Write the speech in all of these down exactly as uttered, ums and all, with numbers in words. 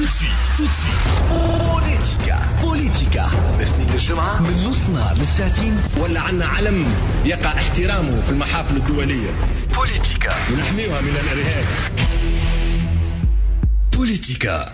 توتسي توتسي بوليتيكا بوليتيكا اثنين الجمعة من نص نهار للساعتين. ولا عنا علم يقع احترامه في المحافل الدولية. بوليتيكا ونحميها من الإرهاب. بوليتيكا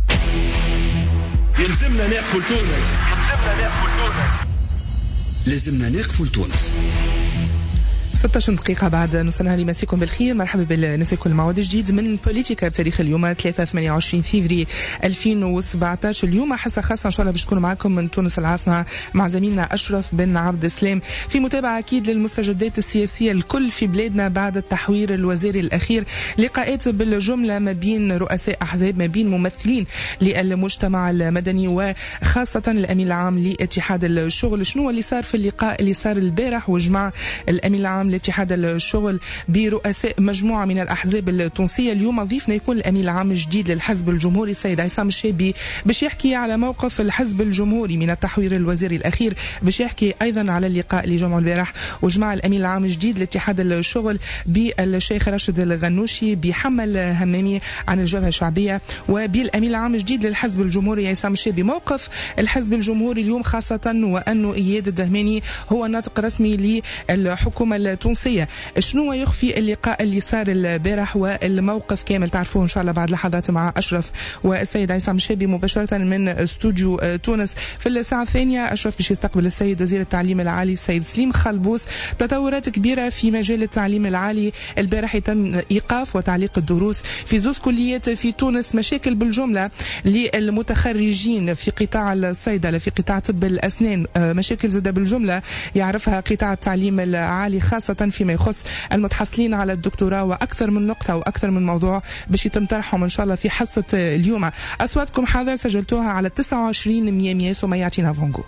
يلزمنا نقفل تونس. يلزمنا نقفل تونس. لازمنا نقفل تونس. ستة عشر دقيقة بعد نص نهار. مساكم بالخير، مرحبا بالناس الكل. موعد جديد من بوليتيكا بتاريخ اليوم ثلاثة ثمانية وعشرين فيفري ألفين وسبعطاش. اليوم حصة خاصة إن شاء الله باش تكون معكم من تونس العاصمة مع زميلنا أشرف بن عبد السلام في متابعة أكيد للمستجدات السياسية الكل في بلادنا بعد التحوير الوزاري الأخير. لقاءات بالجملة ما بين رؤساء أحزاب، ما بين ممثلين للمجتمع المدني وخاصة الأمين العام لاتحاد الشغل. شنو اللي صار في اللقاء اللي صار البارح وجمع الأمين العام لاتحاد الشغل برؤساء مجموعة من الأحزاب التونسية؟ اليوم ضيفنا يكون الأمين العام الجديد للحزب الجمهوري السيد عصام الشابي باش يحكي على موقف الحزب الجمهوري من التحوير الوزاري الأخير، باش يحكي أيضا على اللقاء اللي جمعه البارح وجمع الأمين العام الجديد لاتحاد الشغل بالشيخ راشد الغنوشي بحمل همامي عن الجبهة الشعبية وبالأمين العام الجديد للحزب الجمهوري عصام الشابي. موقف الحزب الجمهوري اليوم خاصة وأنه إياد الدهماني هو ناطق رسمي للحكومة التونسية. شنو يخفي اللقاء اللي صار البارح والموقف كامل تعرفوه ان شاء الله بعد لحظات مع اشرف والسيد عصام الشابي مباشره من استوديو تونس. في الساعه الثانيه اشرف باش يستقبل السيد وزير التعليم العالي السيد سليم خلبوس. تطورات كبيره في مجال التعليم العالي. البارح يتم ايقاف وتعليق الدروس في زوز كليات في تونس. مشاكل بالجمله للمتخرجين في قطاع الصيدله، في قطاع طب الاسنان. مشاكل زاده بالجمله يعرفها قطاع التعليم العالي خاصة فيما يخص المتحصلين على الدكتوراه. وأكثر من نقطة وأكثر من موضوع باش يتم طرحهم إن شاء الله في حصة اليوم. أصواتكم حاضر سجلتوها على تسعة وعشرين مية مية سمية يعطينا فونغو.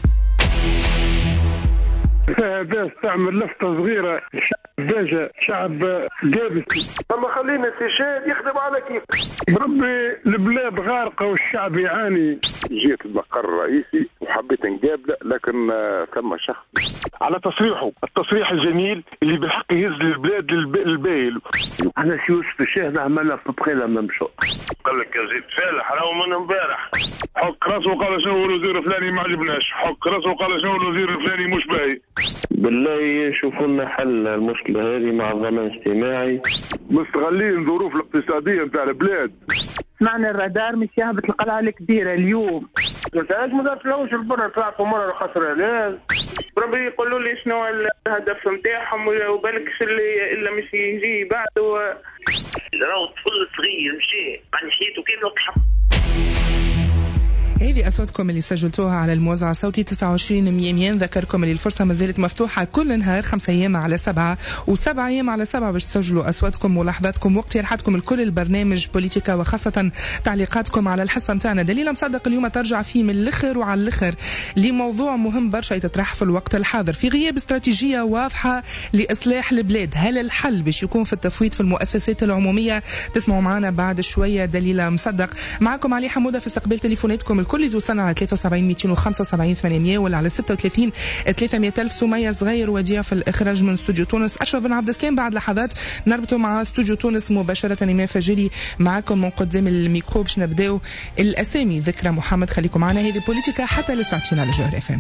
بس تعمل لفتة صغيرة دجا شعب جابس. اما خلينا استشهاد يخدم على كيف بربي البلاد غارقة والشعب يعاني. جيت المقر الرئيسي وحبيت نقابله لكن ثم شخص على تصريحه التصريح الجميل اللي بالحق يهز البلاد للبايل. انا يوسف الشاهد عملنا في بقيلة ممشو قال لك يا زيد فالح راهو من امبارح حك راسه وقال شنو الوزير الفلاني ما عجبناش، حك راسه وقال شنو الوزير الفلاني مش باهي. بالله شوفوا لنا حل المشكلة هذه مع الضمان الاجتماعي. مستغلين الظروف الاقتصادية نتاع البلاد. سمعنا الرادار مش يهبط القلعة الكبيرة اليوم. متاعش ما دارتلوش البر طلعتوا مرة خسر علاج. ربي يقولوا لي شنو الهدف نتاعهم وبالكش اللي إلا مش يجي بعده. راهو طفل صغير مشي عن حياته كاملة تحط. هذه أصواتكم اللي سجلتوها على الموزع الصوتي تسعة وعشرين مية مية. نذكركم اللي الفرصة ما زالت مفتوحة كل نهار خمسة أيام على سبعة وسبعة أيام على سبعة باش تسجلوا أصواتكم ملاحظاتكم واقتراحاتكم الكل البرنامج بوليتيكا وخاصة تعليقاتكم على الحصة متاعنا. دليل مصدق اليوم ترجع فيه من الأخر وعلى الأخر لموضوع مهم برشا يتطرح في الوقت الحاضر في غياب استراتيجية واضحة لإصلاح البلاد. هل الحل باش يكون في التفويض في المؤسسات العمومية؟ تسمعوا معنا بعد شوية دليل مصدق. معكم علي حمودة في استقبال تليفوناتكم الكل اللي توصلنا على ثلاثة وسبعين مئتين وخمسة وسبعين ثمانمية ولا على ستة وثلاثين ثلاثمية ألف. سمية صغير وديع في الإخراج من استوديو تونس. أشرف بن عبد السلام بعد لحظات نربطوا مع استوديو تونس مباشرة. إمام فجري معكم من قدام الميكرو باش نبداو الأسامي. ذكرى محمد خليكم معنا. هذه بوليتيكا حتى لساعتين على جوهر اف ام.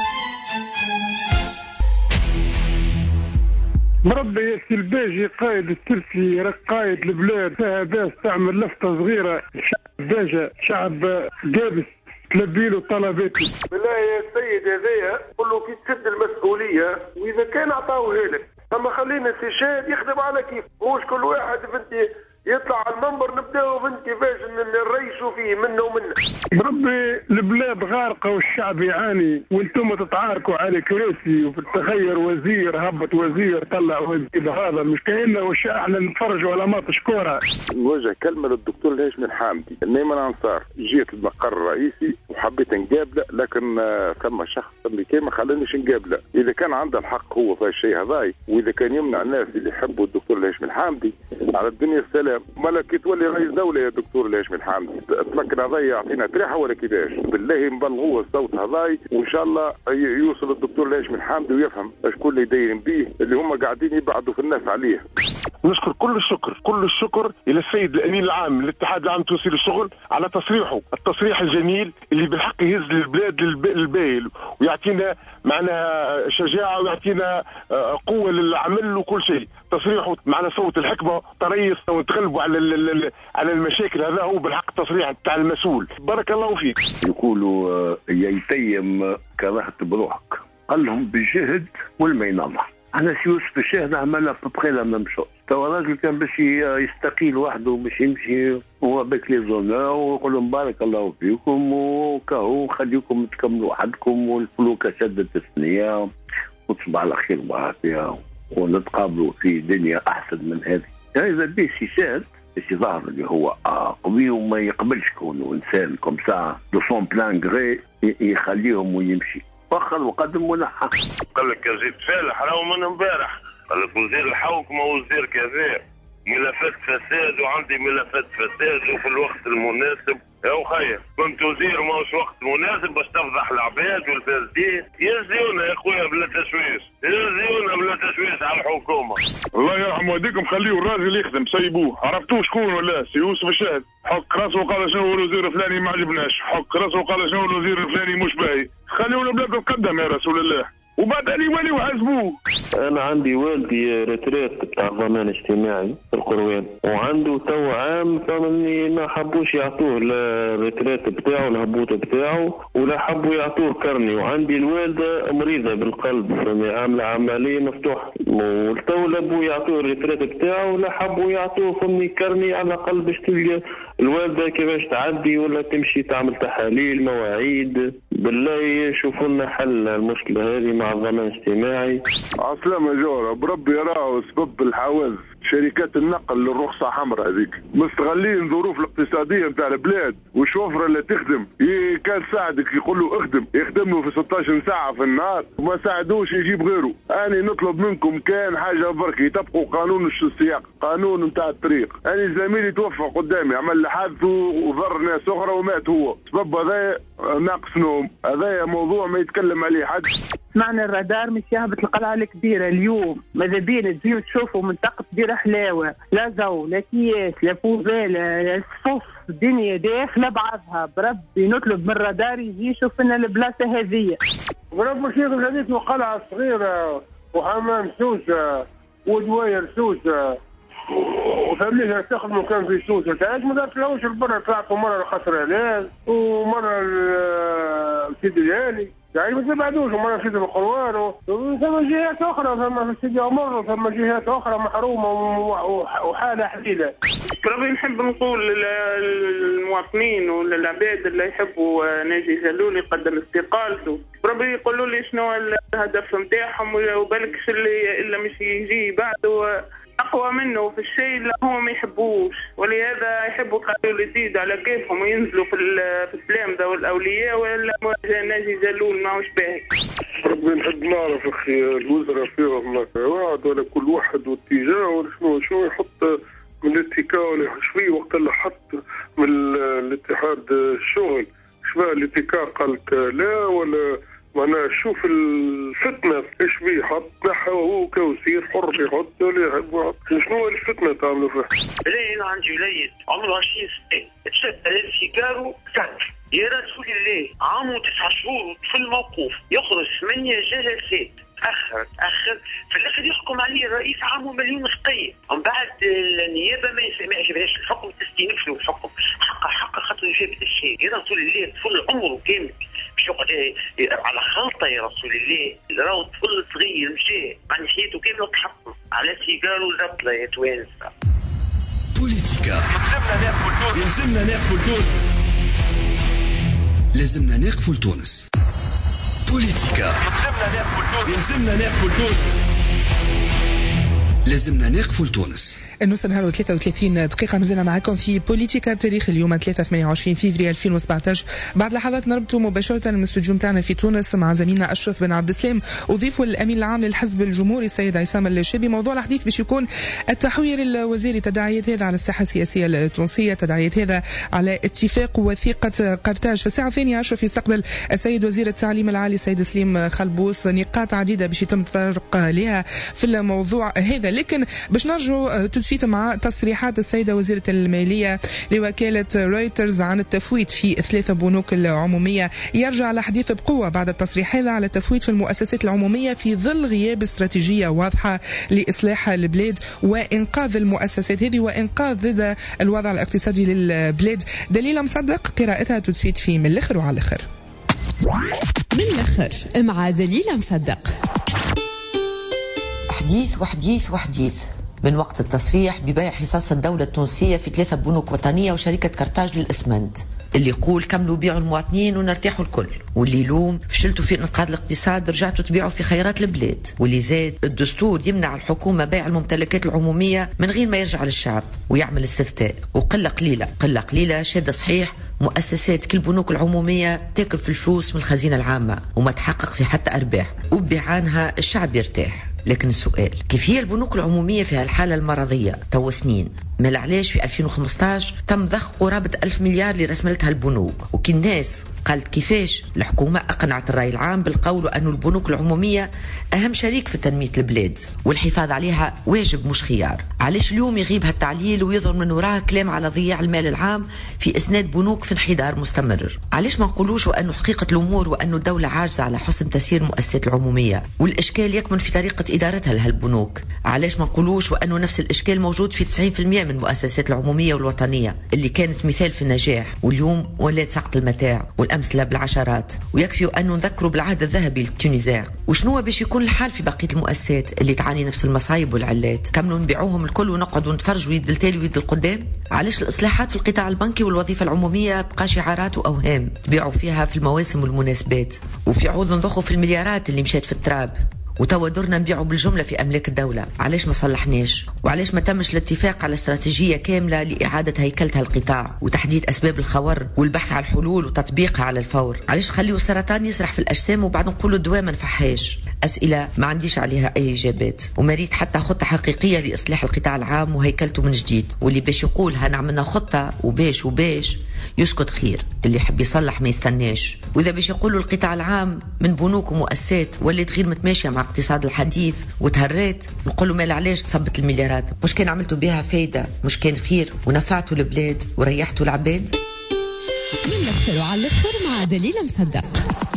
مربي ياسي الباجي قائد الترسي قائد البلاد. فيها باس تعمل لفتة صغيرة شعب دجا شعب جابس تلبيله طلباتي. بالله يا سيد هذايا قل له كي تسد المسؤولية وإذا كان عطاوه لك أما خلينا استشهاد يخدم على كيف. مش كل واحد بنتي يطلع على المنبر نبداو من كيفاش نريشوا فيه منه ومنه. بربي البلاد غارقة والشعب يعاني وانتم تتعاركوا على كراسي وتغير وزير هبط وزير طلع وزير. هذا مش كأنه وش احنا نتفرجوا على ماتش كورة. نوجه كلمة للدكتور الهاشم الحامدي نايم انصار. جيت المقر الرئيسي وحبيت نقابله لكن ثم شخص اللي كان ما خلانيش نقابله. اذا كان عنده الحق هو في الشيء هذاي واذا كان يمنع الناس اللي يحبوا الدكتور الهاشم الحامدي على الدنيا السلام. مالك تولي رئيس دولة يا دكتور الهاشم الحامدي تمكن هذاي يعطينا تريحة ولا كيفاش؟ بالله نبلغوه الصوت هذاي وإن شاء الله يوصل الدكتور الهاشم الحامدي ويفهم شكون اللي دايرين بيه اللي هم قاعدين يبعدوا في الناس عليه. نشكر كل الشكر كل الشكر الى السيد الامين العام للاتحاد العام التونسي للشغل على تصريحه التصريح الجميل اللي بالحق يهز للبلاد للبايل ويعطينا معناها شجاعه ويعطينا قوه للعمل وكل شيء. تصريحه معنا صوت الحكمه طريس ونتغلبوا على على المشاكل. هذا هو بالحق التصريح تاع المسؤول. بارك الله فيك. يقولوا يتيم كراهه بروحك، قال لهم بالجهد والما ينضح. انا سي يوسف الشاهد عملها ببخي لا ميم شوز. توا الراجل كان باش يستقيل وحده باش يمشي هو بك لي زونور ويقول لهم بارك الله فيكم وكاهو خليكم تكملوا وحدكم والفلوكه شدت الثنيه وتصبح على خير وعافيه ونتقابلوا في دنيا احسن من هذه. يعني اذا بيه سي شاهد سي ظاهر اللي هو قوي وما يقبلش كونه انسان كوم سا دو سون بلان غري يخليهم ويمشي. فخر وقدم ونحى. قال لك يا زيد فالح راهو من امبارح، قال لك وزير الحوكمه وزير كذا ملفات فساد وعندي ملفات فساد وفي الوقت المناسب. يا وخير كنت وزير ماهوش وقت مناسب باش تفضح العباد والفاسدين. يلزيونا يا خويا بلا تشويش، يلزيونا بلا تشويش على الحكومه. الله يرحم والديكم خليه الراجل يخدم سيبوه. عرفتوا شكون ولا سي يوسف الشاهد حك راسه وقال شنو الوزير الفلاني ما عجبناش، حك راسه وقال شنو الوزير الفلاني مش باهي. خليونا بلادكم تقدم يا رسول الله وبعد اللي يولي وحاسبوه. انا عندي والدي ريتريت بتاع الضمان الاجتماعي في القروان وعنده تو عام فمني ما حبوش يعطوه الريتريت بتاعه الهبوط بتاعه ولا حبوا يعطوه كرني. وعندي الوالده مريضه بالقلب فمي عامله عمليه مفتوحه والتو لبوا يعطوه الريتريت بتاعه ولا حبوا يعطوه فمي كرني على الاقل باش تلقى الوالده كيفاش تعدي ولا تمشي تعمل تحاليل مواعيد. بالله شوفوا لنا حل المشكله هذه مع الضمان الاجتماعي. عسلامة جورة بربي راهو سبب الحوادث شركات النقل للرخصة حمراء هذيك مستغلين الظروف الاقتصادية نتاع البلاد والشوفرة اللي تخدم كان ساعدك يقول له اخدم يخدم له في ستة عشر ساعة في النهار وما ساعدوش يجيب غيره. أنا نطلب منكم كان حاجة برك يطبقوا قانون السياق قانون نتاع الطريق. أنا زميلي توفى قدامي عمل حادث وضر ناس أخرى ومات هو سبب هذا ناقص نوم. هذا موضوع ما يتكلم عليه حد. معنا الرادار مش يهبط القلعة الكبيرة اليوم ماذا بينا تجيو تشوفوا منطقة دير حلاوة لا زو لا كياس لا فوزالة لا صفوف الدنيا داخلة بعضها. بربي نطلب من الرادار يجي يشوف لنا البلاصة هذية. بربي شيخ الحديث وقلعة صغيرة وحمام سوسة ودواير سوسة وفاميلها تخدموا كان في سوسة تعاش ما دارتلاوش البرة طلعتوا مرة الخسر هلال ومرة السيدي الهالي يعني ما تبعدوش ومرة سيدي القروان ثم جهات أخرى ثم في سيدي عمر ثم جهات أخرى محرومة وحالة حديدة. بربي نحب نقول للمواطنين وللعباد اللي يحبوا ناجي جلول يقدم استقالته بربي يقولوا لي شنو الهدف نتاعهم وبالكش اللي إلا مش يجي بعده أقوى منه في الشيء اللي هم ما يحبوش ولهذا يحبوا يخلوا يزيد على كيفهم وينزلوا في في السلام ذا والأولياء ولا ناجي جلول ماهوش باهي. ربي نحب نعرف أخي الوزراء فيهم وعد ولا كل واحد واتجاه ولا شنو شنو يحط من الاتكاء ولا شوي وقت اللي حط من الاتحاد الشغل شبه الاتكاء قالت لا ولا معناها شوف الفتنة ايش بيه حط نحو هو كوسير حر يحط ولا يحب شنو الفتنة تعملوا فيها؟ بلاي أنا عندي وليد عمره عشرين سنة تشد على السيجارو سات يا رسول الله عام وتسع شهور في الموقوف يخرج ثمانية جلسات تأخر تأخر في الآخر يحكم عليه الرئيس عامه مليون خطية ومن بعد النيابة ما يعجبهاش الحكم تستينف له الحكم حق حق خاطر يثبت الشيء يا رسول الله طفل عمره كامل مش يقعد على خلطة يا رسول الله راهو طفل صغير مشى عن حياته كاملة تحكم على سيجارو زبطة يا توانسة. بوليتيكا يلزمنا نقفل تونس يلزمنا نقفل تونس لازمنا نقفل تونس. بوليتيكا يلزمنا نقفل تونس يلزمنا نقفل تونس لازمنا نقفل تونس. النص نهار وثلاثة وثلاثين دقيقة مازلنا معكم في بوليتيكا بتاريخ اليوم ثلاثة ثمانية وعشرين فبراير ألفين وسبعطاش. بعد لحظات نربطوا مباشرة من الاستوديو نتاعنا في تونس مع زميلنا أشرف بن عبد السلام وضيفوا الأمين العام للحزب الجمهوري السيد عصام الشابي. موضوع الحديث باش يكون التحوير الوزيري، تداعيات هذا على الساحة السياسية التونسية، تداعيات هذا على اتفاق وثيقة قرطاج. في الساعة الثانية أشرف يستقبل السيد وزير التعليم العالي السيد سليم خلبوس، نقاط عديدة باش يتم التطرق لها في الموضوع هذا. لكن باش نرجعوا تدفيت مع تصريحات السيدة وزيرة المالية لوكالة رويترز عن التفويت في ثلاثة بنوك العمومية، يرجع الحديث بقوة بعد التصريح هذا على التفويت في المؤسسات العمومية في ظل غياب استراتيجية واضحة لإصلاح البلاد وإنقاذ المؤسسات هذه وإنقاذ ضد الوضع الاقتصادي للبلاد. دليل مصدق قراءتها تدفيت في من الآخر وعلى الآخر من الآخر مع دليل مصدق. حديث وحديث وحديث من وقت التصريح ببيع حصص الدولة التونسية في ثلاثة بنوك وطنية وشركة قرطاج للإسمنت، اللي يقول كملوا بيعوا المواطنين ونرتاحوا الكل، واللي يلوم فشلتوا في انقاذ الاقتصاد رجعتوا تبيعوا في خيرات البلاد، واللي زاد الدستور يمنع الحكومة بيع الممتلكات العمومية من غير ما يرجع للشعب ويعمل استفتاء. وقلة قليلة قلة قليلة شادة صحيح مؤسسات كل بنوك العمومية تاكل في الفلوس من الخزينة العامة وما تحقق في حتى أرباح، وبيعانها الشعب يرتاح. لكن السؤال كيف هي البنوك العمومية في هالحالة المرضية تو سنين؟ ما علاش في ألفين وخمسطاش تم ضخ قرابة ألف مليار لرسملتها البنوك؟ وكي الناس قالت كيفاش الحكومة أقنعت الرأي العام بالقول أن البنوك العمومية أهم شريك في تنمية البلاد والحفاظ عليها واجب مش خيار. علاش اليوم يغيب هالتعليل ويظهر من وراه كلام على ضياع المال العام في إسناد بنوك في انحدار مستمر؟ علاش ما نقولوش وأنه حقيقة الأمور وأن الدولة عاجزة على حسن تسيير المؤسسات العمومية والإشكال يكمن في طريقة إدارتها لهالبنوك؟ علاش ما نقولوش وأنه نفس الإشكال موجود في تسعين بالمئة من المؤسسات العمومية والوطنية اللي كانت مثال في النجاح واليوم ولات سقط المتاع، والأمثلة بالعشرات. ويكفي أن نذكروا بالعهد الذهبي للتونسية. وشنو باش يكون الحال في بقية المؤسسات اللي تعاني نفس المصايب والعلات؟ كملوا نبيعوهم الكل ونقعدوا نتفرجوا يد التالي ويد القدام؟ علاش الإصلاحات في القطاع البنكي والوظيفة العمومية بقى شعارات وأوهام تبيعوا فيها في المواسم والمناسبات، وفي عوض نضخوا في المليارات اللي مشات في التراب وتوا درنا نبيعوا بالجملة في أملاك الدولة؟ علاش ما صلحناش؟ وعلاش ما تمش الاتفاق على استراتيجية كاملة لإعادة هيكلة القطاع وتحديد أسباب الخور والبحث على الحلول وتطبيقها على الفور؟ علاش خليوا السرطان يسرح في الأجسام وبعد نقولوا الدواء ما نفحاش؟ أسئلة ما عنديش عليها أي إجابات، ومريت حتى خطة حقيقية لإصلاح القطاع العام وهيكلته من جديد. واللي باش يقول هنعملنا خطة وباش وباش يسكت خير، اللي يحب يصلح ما يستناش. وإذا باش يقولوا القطاع العام من بنوك ومؤسسات ولات غير متماشية مع اقتصاد الحديث وتهريت، نقولوا مال علاش تصبت المليارات؟ مش كان عملتوا بها فايدة؟ مش كان خير ونفعتوا البلاد وريحتوا العباد؟ من الأخر وعلى الأخر مع دليل مصدق.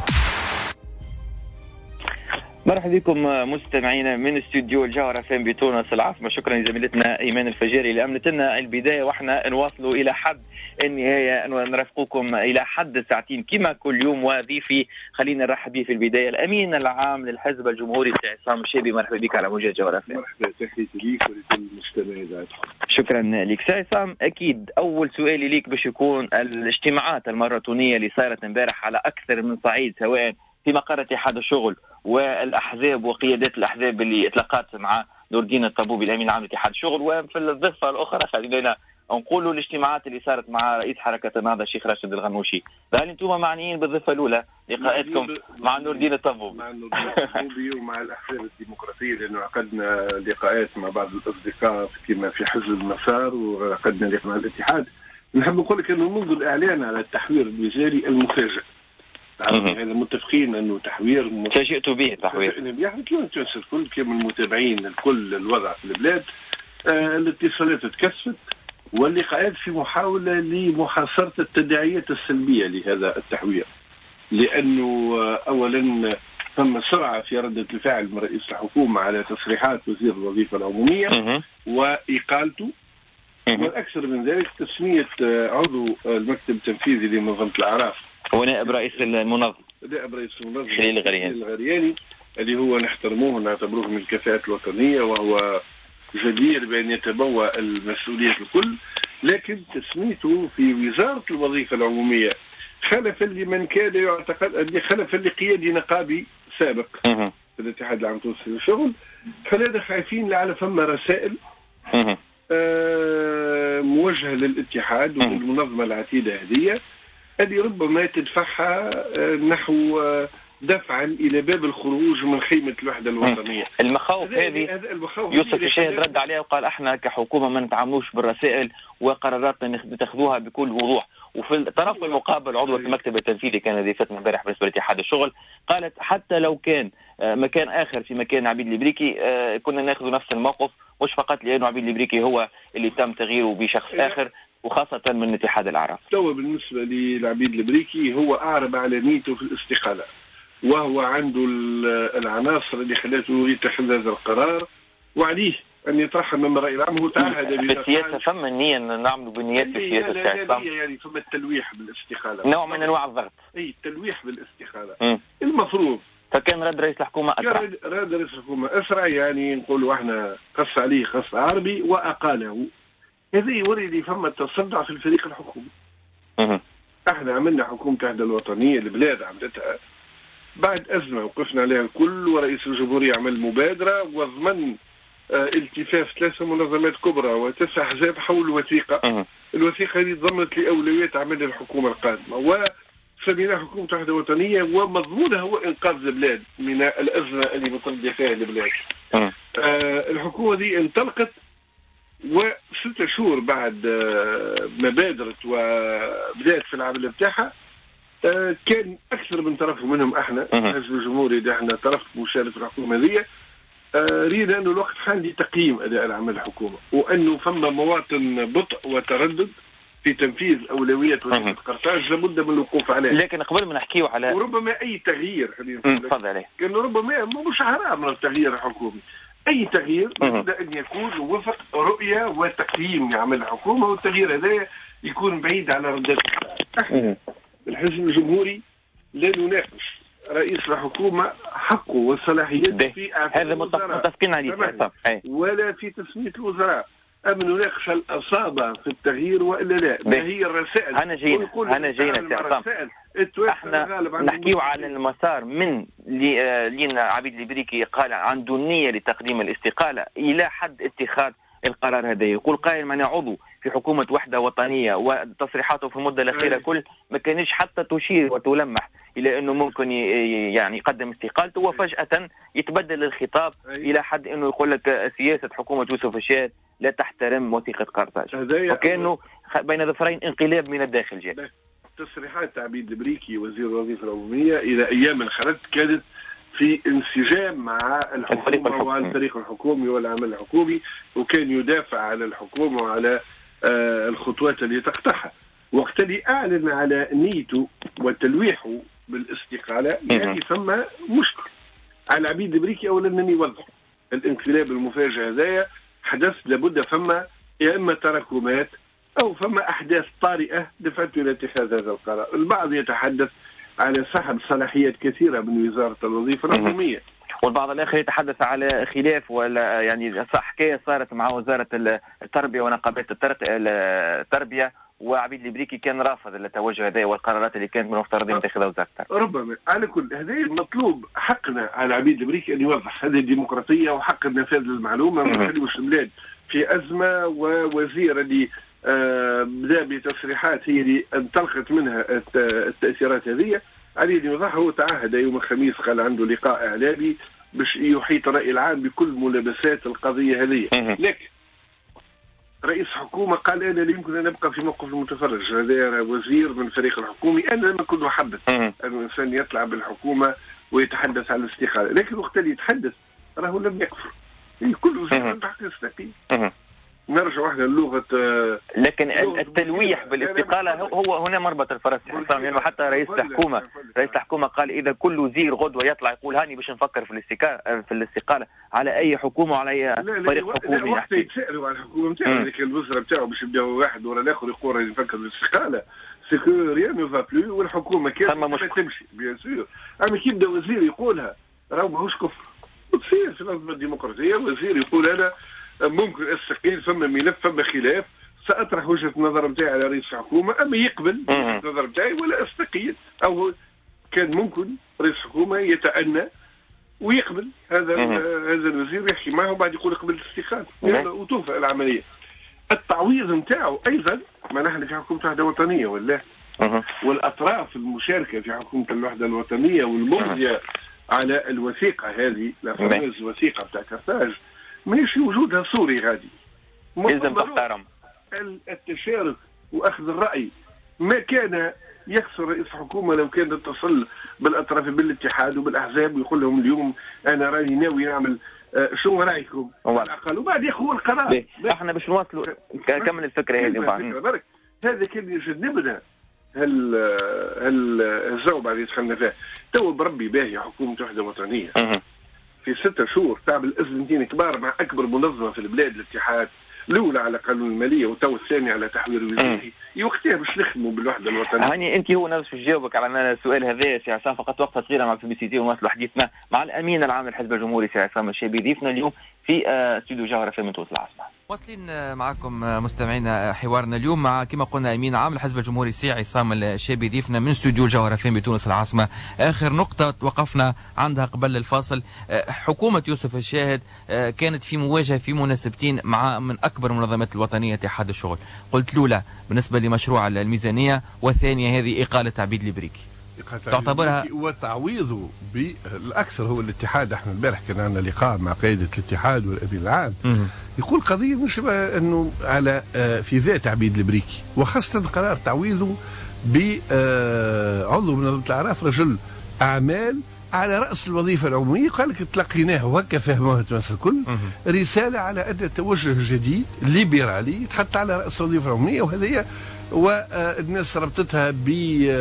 مرحبا بكم مستمعينا من استوديو الجوهرة فين بتونس العاصمة. شكرا لزميلتنا إيمان الفجاري اللي أمنت لنا البداية، وإحنا نواصلوا إلى حد النهاية نرافقكم إلى حد ساعتين كما كل يوم. وضيفي خلينا نرحب به في البداية الأمين العام للحزب الجمهوري عصام الشابي. مرحبا بك على موجة الجوهرة فين. مرحبا، تحياتي ليك ولكل المستمعين. شكرا لك سي عصام. أكيد أول سؤالي ليك باش يكون الاجتماعات الماراثونية اللي صارت امبارح على أكثر من صعيد، سواء في مقر اتحاد الشغل والأحزاب وقيادات الأحزاب اللي اتلقت مع نور الدين الطبوبي الأمين العام لاتحاد الشغل، وفي الضفة الأخرى خلينا نقولوا الاجتماعات اللي صارت مع رئيس حركة النهضة الشيخ راشد الغنوشي. فهل أنتم معنيين بالضفة الأولى لقاءاتكم مع نور الدين الطبوبي؟ مع نور الدين الطبوبي ومع الأحزاب الديمقراطية، لأنه عقدنا لقاءات مع بعض الأصدقاء كما في حزب المسار وعقدنا لقاء مع الاتحاد. نحب نقول لك أنه منذ الإعلان على التحوير الوزاري المفاجئ يعني متفقين انه تحوير تفاجئتوا به تحوير يعني كما تونس الكل كما المتابعين الكل الوضع في البلاد. آه الاتصالات تكثفت واللقاءات في محاولة لمحاصرة التداعيات السلبية لهذا التحوير، لأنه آه أولا ثم سرعة في ردة الفعل من رئيس الحكومة على تصريحات وزير الوظيفة العمومية وإقالته، والأكثر من ذلك تسمية آه عضو المكتب التنفيذي لمنظمة الأعراف ونائب رئيس المنظم نائب رئيس المنظم خليل الغرياني. الغرياني اللي هو نحترموه ونعتبروه من الكفاءات الوطنية وهو جدير بأن يتبوأ المسؤولية الكل، لكن تسميته في وزارة الوظيفة العمومية خلفا لمن كان يعتقد خلفا لقيادي نقابي سابق في الاتحاد العام التونسي للشغل. فلذا خايفين لعل فما رسائل آه موجهه للاتحاد والمنظمه العتيده هذه هذه ربما تدفعها آه نحو آه دفعا الى باب الخروج من خيمه الوحده الوطنيه. المخاوف هذه يوسف الشاهد رد عليها وقال احنا كحكومه ما نتعاملوش بالرسائل وقراراتنا نتخذوها بكل وضوح. وفي الطرف المقابل عضو المكتب التنفيذي كان ذي فتنة امبارح بالنسبه لاتحاد الشغل قالت حتى لو كان مكان اخر في مكان عبيد الإبريكي كنا ناخذ نفس الموقف، مش فقط لانه عبيد الإبريكي هو اللي تم تغييره بشخص اخر وخاصه من اتحاد الاعراف. تو بالنسبه للعبيد الإبريكي هو اعرب على نيته في الاستقاله، وهو عنده العناصر اللي خلته يتخذ هذا القرار، وعليه أن يطرحها من الرأي العام. هو تعهد بالسياسة فما النية أن نعمل بالنيات في السياسة السياسة يعني فما التلويح بالاستقالة، نوع من أنواع الضغط. أي التلويح بالاستقالة م. المفروض. فكان رد رئيس الحكومة أسرع. رد رئيس الحكومة أسرع، يعني نقولوا احنا قص عليه قص عربي وأقاله. هذا يوري فما تصدع في الفريق الحكومي. م. احنا عملنا حكومة الوحدة الوطنية، البلاد عملتها بعد أزمة وقفنا عليها الكل، ورئيس الجمهورية عمل مبادرة وضمن اه التفاف ثلاثة منظمات كبرى وتسع أحزاب حول وثيقة. الوثيقة هذه ضمنت لأولويات عمل الحكومة القادمة وسميناها حكومة وحدة وطنية، ومضمونها هو إنقاذ البلاد من الأزمة اللي بتطلع فيها البلاد. اه الحكومة دي انطلقت، وستة شهور بعد اه ما بادرت وبدأت في العمل بتاعها اه كان أكثر من طرف منهم احنا الحزب الجمهوري اللي احنا طرف مشارك في الحكومة هذه رينا أنه الوقت حان لتقييم أداء العمل الحكومة، وأنه فما مواطن بطء وتردد في تنفيذ أولويات وزارة قرطاج لابد من الوقوف عليها. لكن قبل ما نحكيه على وربما أي تغيير خلينا نقول عليه كأنه ربما مش حرام من التغيير الحكومي، أي تغيير لابد أن يكون وفق رؤية وتقييم لعمل الحكومة، والتغيير هذا يكون بعيد على ردات الفعل. الحزب الجمهوري لا نناقش رئيس الحكومة حقه وصلاحيته في هذا متفقين عليه ولا في تسمية الوزراء، أم نناقش الأصابة في التغيير وإلا لا. ما هي الرسائل؟ أنا جينا أنا جينا احنا نحكيه على المسار من لين عبيد الإبريكي قال عنده نية لتقديم الاستقالة إلى حد اتخاذ القرار هذا. يقول قائل من عضو في حكومة وحدة وطنية وتصريحاته في المدة الأخيرة كل ما كانش حتى تشير وتلمح إلى أنه ممكن يعني يقدم استقالته، وفجأة يتبدل الخطاب إلى حد أنه يقول لك سياسة حكومة يوسف الشاهد لا تحترم وثيقة قرطاج، وكأنه بين ظفرين انقلاب من الداخل جاء. تصريحات عبيد الإبريكي وزير الوظيفة العمومية إلى أيام الخلد كانت في انسجام مع الحكومة والفريق الحكومي والعمل الحكومي، وكان يدافع على الحكومة وعلى آه الخطوات اللي تقطعها. وقت اللي أعلن على نيته وتلويحه بالاستقالة يعني ثم مشكل على العبيد الإبريكي. أولا أنني يوضح الانقلاب المفاجئ هذا حدث لابد فما يا إما تراكمات أو فما أحداث طارئة دفعته إلى اتخاذ هذا القرار. البعض يتحدث على سحب صلاحيات كثيرة من وزارة الوظيفة العمومية، والبعض الآخر يتحدث على خلاف ولا يعني حكاية صارت مع وزارة التربية ونقابات التربية، وعبيد الإبريكي كان رافض التوجه هذا والقرارات اللي كانت من المفترض يتخذها وزارة التربية. ربما على كل هذا المطلوب حقنا على عبيد الإبريكي أن يوضح هذه الديمقراطية وحق النفاذ للمعلومة. ما نخليوش البلاد في أزمة ووزير اللي آه بدا بتصريحات هي اللي انطلقت منها التأثيرات هذه عليه أن يوضح. هو تعهد يوم الخميس قال عنده لقاء إعلامي باش يحيط الرأي العام بكل ملابسات القضية هذه. لكن رئيس حكومة قال أنا لا يمكن أن أبقى في موقف المتفرج، هذا وزير من فريق الحكومي. أنا لما كنت أحبذ أن الإنسان يطلع بالحكومة ويتحدث عن الاستقالة، لكن وقت اللي يتحدث راه لم يكفر، كل وزير عنده حق يستقيل. نرجع واحدة للغة. لكن التلويح بالاستقالة هو هنا مربط الفرس حسام، لأنه حتى رئيس الحكومة رئيس الحكومة قال إذا كل وزير غدوة يطلع يقول هاني باش نفكر في الاستقالة في الاستقالة على أي حكومة وعلى أي فريق حكومي. وقت يتسألوا على الحكومة نتاعو لكن الوزراء نتاعو باش يبداو واحد ورا الآخر يقول راني نفكر في الاستقالة، سكو ريان نو فا بلو، والحكومة كاملة تمشي بيان سور. أما كي يبدا وزير يقولها راهو ماهوش كفر. وتصير في الأنظمة الديمقراطية وزير يقول أنا ممكن استقيل، ثم ملف ثم خلاف، سأطرح وجهة النظر نتاعي على رئيس الحكومة، أما يقبل وجهة النظر نتاعي ولا استقيل. أو كان ممكن رئيس الحكومة يتأنى ويقبل هذا هذا الوزير يحكي معه وبعد يقول اقبل الاستقالة وتوفى العملية. التعويض نتاعو ايضا، ما نحن في حكومه وحده وطنيه ولا أه. والاطراف المشاركه في حكومه الوحده الوطنيه والممضيه أه. على الوثيقه هذه لا فاموز الوثيقه بتاع كرتاج ماهيش في وجودها صوري غادي لازم تحترم التشارك واخذ الراي. ما كان يخسر رئيس حكومه لو كان اتصل بالاطراف بالاتحاد وبالاحزاب ويقول لهم اليوم انا راني ناوي نعمل آه شو رايكم على الاقل، وبعد ياخذوا القرار. احنا باش نواصلوا كمل الفكره هذه. هذا كان يجنبنا هال هال الجو بعد دخلنا فيه. تو بربي باهي حكومه وحده وطنيه في ستة شهور تعمل ازمتين كبار مع اكبر منظمه في البلاد الاتحاد، الاولى على قانون الماليه وتو الثاني على تحوير الوزاري، وقتها باش نخدموا بالوحده الوطنيه. هاني انت هو نفس جاوبك على السؤال هذا سي عصام، فقط وقفه صغيره مع بي سي تي ونواصلوا حديثنا مع الامين العام للحزب الجمهوري سي عصام الشابي ضيفنا اليوم في استوديو جوهره في منطقه العاصمه. واصلين معكم مستمعينا حوارنا اليوم مع كما قلنا امين عام الحزب الجمهوري سي عصام الشابي ضيفنا من استوديو الجوهره في بتونس العاصمه. اخر نقطه وقفنا عندها قبل الفاصل، حكومه يوسف الشاهد كانت في مواجهه في مناسبتين مع من اكبر المنظمات الوطنيه اتحاد الشغل، قلت الاولى بالنسبه لمشروع الميزانيه والثانيه هذه اقاله عبيد البريكي. تعتبرها وتعويضه بالاكثر هو الاتحاد. احنا البارح كان عندنا لقاء مع قياده الاتحاد والامين العام، يقول قضيه مش انه على في ذات عبيد البريكي، وخاصه قرار تعويضه بعضو منظمه الاعراف رجل اعمال على راس الوظيفه العموميه. قال لك تلقيناه وهكا فهموها الناس الكل رساله على ان توجه جديد ليبرالي يتحط على راس الوظيفه العموميه، وهذه والناس ربطتها ب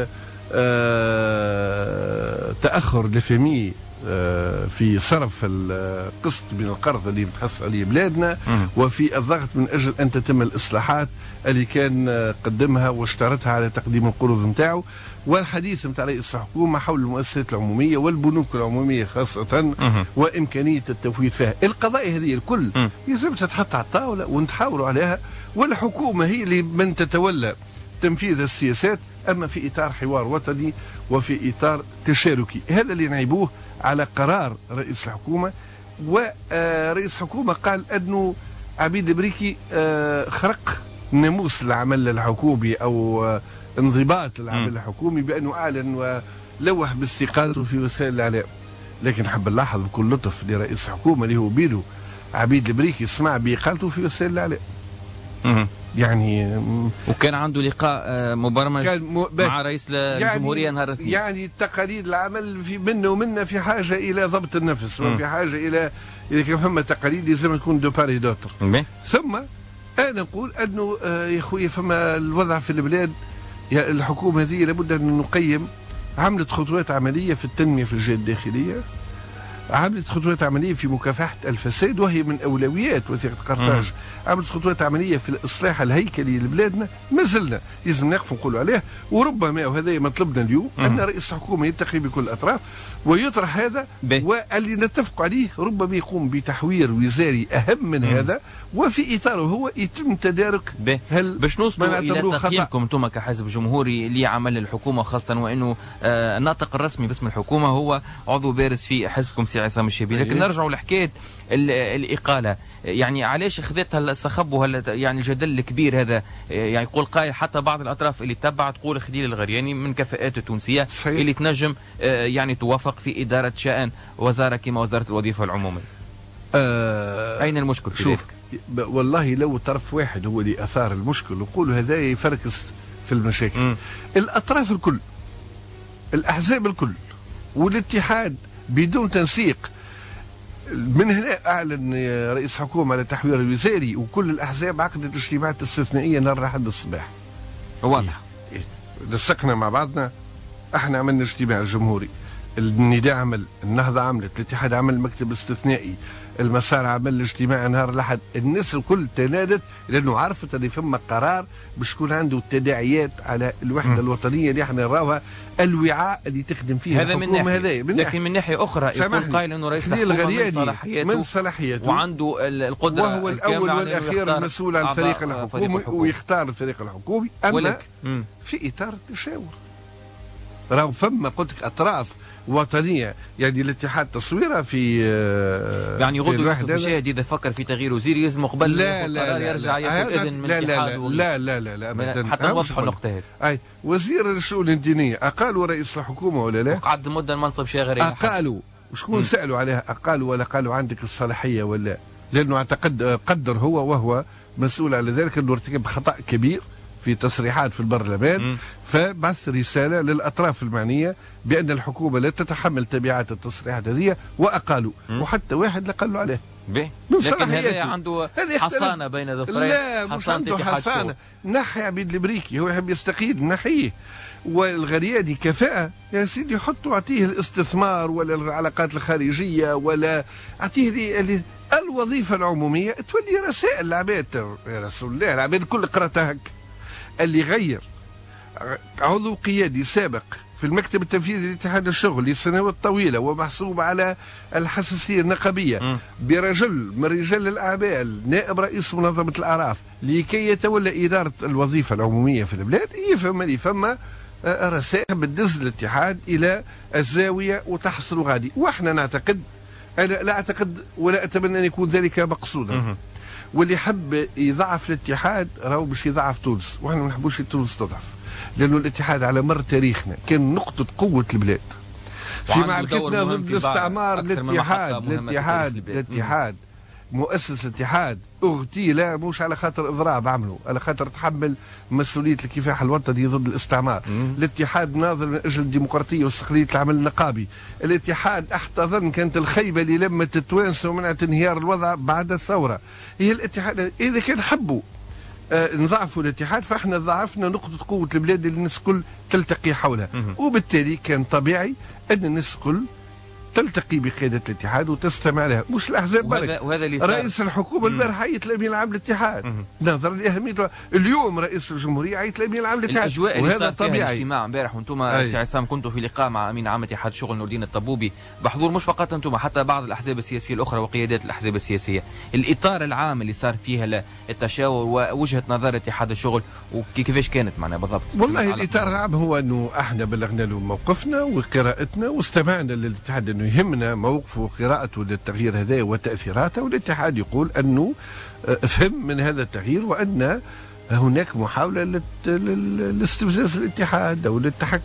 آه تأخر لفمي آه في صرف القسط من القرض اللي متحصل عليه بلادنا، وفي الضغط من أجل أن تتم الإصلاحات اللي كان آه قدمها واشترطها على تقديم القروض نتاعو، والحديث نتاع رئيس الحكومة حول المؤسسات العمومية والبنوك العمومية خاصة وإمكانية التفويض فيها. القضايا هذه الكل يلزم تتحط على الطاولة ونتحاوروا عليها، والحكومة هي اللي من تتولى تنفيذ السياسات، أما في إطار حوار وطني وفي إطار تشاركي. هذا اللي نعيبوه على قرار رئيس الحكومة. ورئيس الحكومة قال أنه عبيد البريكي خرق ناموس العمل الحكومي أو انضباط العمل الحكومي بأنه أعلن ولوح باستقالته في وسائل الإعلام. لكن حب نلاحظ بكل لطف لرئيس الحكومة اللي هو بيدو عبيد البريكي سمع بإقالته في وسائل الإعلام. يعني وكان عنده لقاء مبرمج مع رئيس الجمهورية يعني نهار الاثنين. يعني تقاليد العمل في منا ومنا في حاجه الى ضبط النفس، وفي حاجه الى اذا كان فما تقاليد لازم تكون دو باري دوتر. ثم انا نقول انه يا خويا فما الوضع في البلاد، الحكومه هذه لابد ان نقيم. عملت خطوات عمليه في التنميه في الجهه الداخليه، عملت خطوات عمليه في مكافحه الفساد وهي من اولويات وثيقه قرطاج، عملت خطوات عمليه في الاصلاح الهيكلي لبلادنا، ما زلنا لازم نقف ونقولوا عليه. وربما وهذا مطلبنا اليوم ان رئيس الحكومه يلتقي بكل الاطراف ويطرح هذا، واللي نتفق عليه ربما يقوم بتحوير وزاري اهم من مم. هذا، وفي اطاره هو يتم تدارك هل باش نوصلوا الى تقييمكم انتم كحزب جمهوري لعمل الحكومه، خاصه وانه آه الناطق الرسمي باسم الحكومه هو عضو بارز في حزبكم سي عصام الشابي. لكن نرجعوا لحكايه الاقاله، يعني علاش خذتها الصخب وهل يعني الجدل الكبير هذا؟ يعني يقول قائل حتى بعض الاطراف اللي تبع تقول خليل الغرياني من كفاءات التونسيه صحيح. اللي تنجم يعني توافق في اداره شأن وزاره كما وزاره الوظيفه العموميه. آه اين المشكل في ذلك؟ والله لو طرف واحد هو اللي اثار المشكل نقولوا هذا يفركس في المشاكل. م. الاطراف الكل، الاحزاب الكل والاتحاد بدون تنسيق. من هنا اعلن رئيس الحكومه على تحوير الوزاري، وكل الاحزاب عقدت اجتماعات استثنائيه نهار الاحد الصباح. واضح. لصقنا مع بعضنا، احنا عملنا اجتماع جمهوري، النداء عمل، النهضه عملت، الاتحاد عمل مكتب استثنائي، المسار عمل اجتماع نهار الاحد، الناس الكل تنادت لانه عرفت ان فما قرار باش يكون عنده تداعيات على الوحده م. الوطنيه اللي احنا نراوها الوعاء اللي تخدم فيه هذا من ناحيه. هذا من لكن من ناحيه اخرى يقول قائل انه رئيس الحكومه من صلاحياته من صلاحيته وعنده القدره، وهو الاول والاخير المسؤول عن الفريق الحكومي ويختار الفريق الحكومي، اما في اطار التشاور. راهو فما قلت لك اطراف وطنيه، يعني الاتحاد تصويره في يعني غدو يوسف بشاهد اذا فكر في تغيير وزير يلزم قبل لا لا لا يرجع ياخذ اذن من الاتحاد. لا لا لا لا لا حتى نوضحوا النقطه هذه. اي وزير الشؤون الدينيه اقالوا رئيس الحكومه ولا لا؟ وقعد مده المنصب شاغر. اقالوا وشكون سالوا عليها؟ اقالوا ولا قالوا عندك الصلاحيه ولا؟ لانه اعتقد قدر هو وهو مسؤول على ذلك انه ارتكب خطا كبير في تصريحات في البرلمان، م. فبعث رسالة للأطراف المعنية بأن الحكومة لا تتحمل تبعات التصريحات هذه وأقالوا، م. وحتى واحد لا قالوا عليه. به لكن هذا عنده حصانة بين ظفرين. لا مش عنده حصانة، نحي عبيد البريكي هو يحب يستقيل نحيه، والغرياني كفاءة يا سيدي حطوا أعطيه الاستثمار ولا العلاقات الخارجية ولا أعطيه الوظيفة العمومية تولي رسائل العباد. يا رسول الله العباد الكل قرأتها هك. اللي غير عضو قيادي سابق في المكتب التنفيذي لاتحاد الشغل لسنوات طويلة ومحسوب على الحساسية النقابية م. برجل من رجال الأعمال نائب رئيس منظمة الأعراف لكي يتولى إدارة الوظيفة العمومية في البلاد، يفهم اللي فما رسائل بتدز الاتحاد إلى الزاوية وتحصل غادي. وإحنا نعتقد، أنا لا أعتقد ولا أتمنى أن يكون ذلك مقصودا، م. واللي حب يضعف الاتحاد راهو باش يضعف تونس، وحنا ما نحبوش تونس تضعف، لانه الاتحاد على مر تاريخنا كان نقطة قوة البلاد في معركتنا ضد الاستعمار. الاتحاد الاتحاد الاتحاد مؤسس الاتحاد اغتيل مش على خاطر اضراب عملوا، على خاطر تحمل مسؤوليه الكفاح الوطني ضد الاستعمار. مم. الاتحاد ناظر من اجل الديمقراطيه واستقلاليه العمل النقابي. الاتحاد احتضن كانت الخيبه اللي لمت التوانس ومنعت انهيار الوضع بعد الثوره. هي الاتحاد اذا كان حبوا آه نضعفوا الاتحاد فاحنا ضعفنا نقطه قوه البلاد اللي الناس الكل تلتقي حولها. مم. وبالتالي كان طبيعي ان الناس الكل تلتقي بقيادة الاتحاد وتستمع لها، مش الأحزاب برك. رئيس الحكومة البارح عيط لأمين العام للاتحاد نظرا لأهميته. اليوم رئيس الجمهورية عيط لأمين العام للاتحاد، الأجواء اللي صار فيها الاجتماع امبارح وانتم سي عصام كنتوا في لقاء مع أمين عام اتحاد شغل نور الدين الطبوبي بحضور مش فقط انتم حتى بعض الأحزاب السياسية الأخرى وقيادات الأحزاب السياسية، الإطار العام اللي صار فيها التشاور ووجهة نظر اتحاد الشغل وكيفاش كانت معنا بالضبط؟ والله الإطار العام هو أنه احنا بلغنا له موقفنا وقراءتنا واستمعنا للاتحاد أنه يهمنا موقفه وقراءته للتغيير هذا وتأثيراته، والاتحاد يقول أنه فهم من هذا التغيير وأن هناك محاولة لاستفزاز الاتحاد أو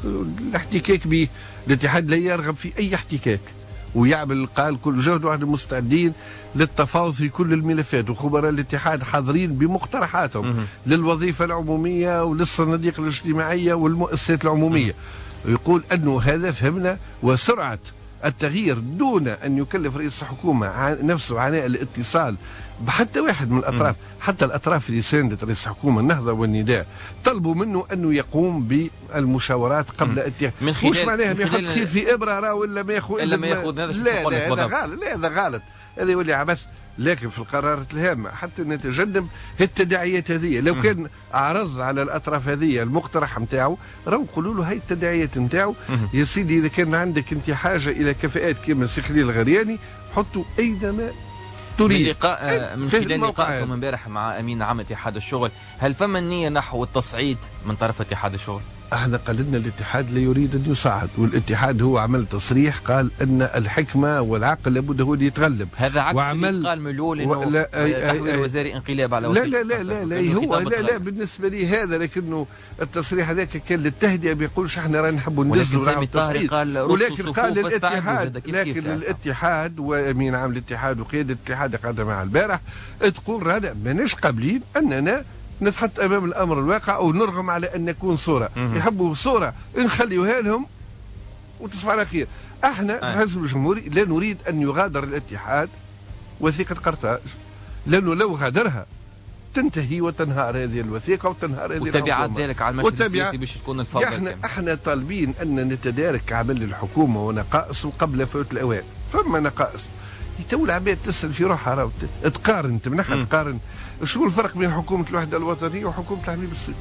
الاحتكاك به. الاتحاد لا يرغب في أي احتكاك ويعمل قال كل جهد وعند مستعدين للتفاوض في كل الملفات، وخبراء الاتحاد حاضرين بمقترحاتهم للوظيفة العمومية وللصناديق الاجتماعية والمؤسسات العمومية. يقول أنه هذا فهمنا، وسرعة التغيير دون أن يكلف رئيس الحكومة نفسه عناء الاتصال بحتى واحد من الأطراف. حتى الأطراف اللي ساندت رئيس الحكومة النهضة والنداء طلبوا منه أنه يقوم بالمشاورات قبل اتخاذ. مش معناها ما يحط خيط في إبرة راه ولا ما ياخذ إلا ما ياخذ هذا. لا لا هذا غلط، لا هذا غلط، هذا يولي عبث. لكن في القرارات الهامة حتى نتجنب التداعيات هذه. لو كان عرض على الأطراف هذه المقترح نتاعو راهو نقولوا له هاي التداعيات نتاعو يا سيدي. إذا كان عندك أنت حاجة إلى كفاءات كما سي خليل الغرياني حطوا أينما تريد. من لقاء من خلال لقائكم امبارح مع أمين عام اتحاد الشغل، هل فما النية نحو التصعيد من طرف اتحاد الشغل؟ احنا قال لنا الاتحاد لا يريد ان يصعد، والاتحاد هو عمل تصريح قال ان الحكمه والعقل لابد هو اللي يتغلب. هذا عكس اللي قال ملول انه تحويل وزاري انقلاب على لا لا لا لا, لا هو لا لا بالنسبه لي هذا، لكنه التصريح هذاك كان للتهدئه، بيقولش احنا راه نحبوا ندزوا ونعملوا تصعيد. ولكن قال الاتحاد لكن الاتحاد وامين عام الاتحاد وقياده الاتحاد قاعده مع البارح تقول رانا ماناش قابلين اننا نتحط امام الامر الواقع او نرغم على ان نكون صوره. يحبوا صوره نخليوها لهم وتصبح على خير. احنا في الحزب الجمهوري لا نريد ان يغادر الاتحاد وثيقه قرطاج، لانه لو غادرها تنتهي وتنهار هذه الوثيقه وتنهار هذه وتبعات ذلك على المشهد السياسي باش تكون الفوضى. احنا احنا طالبين ان نتدارك عمل الحكومه ونقائصه قبل فوت الاوان. فما نقائص يتولى العباد تسال في روحها راهو تقارن تمنحها تقارن شو الفرق بين حكومة الوحدة الوطنية وحكومة الحبيب السيد؟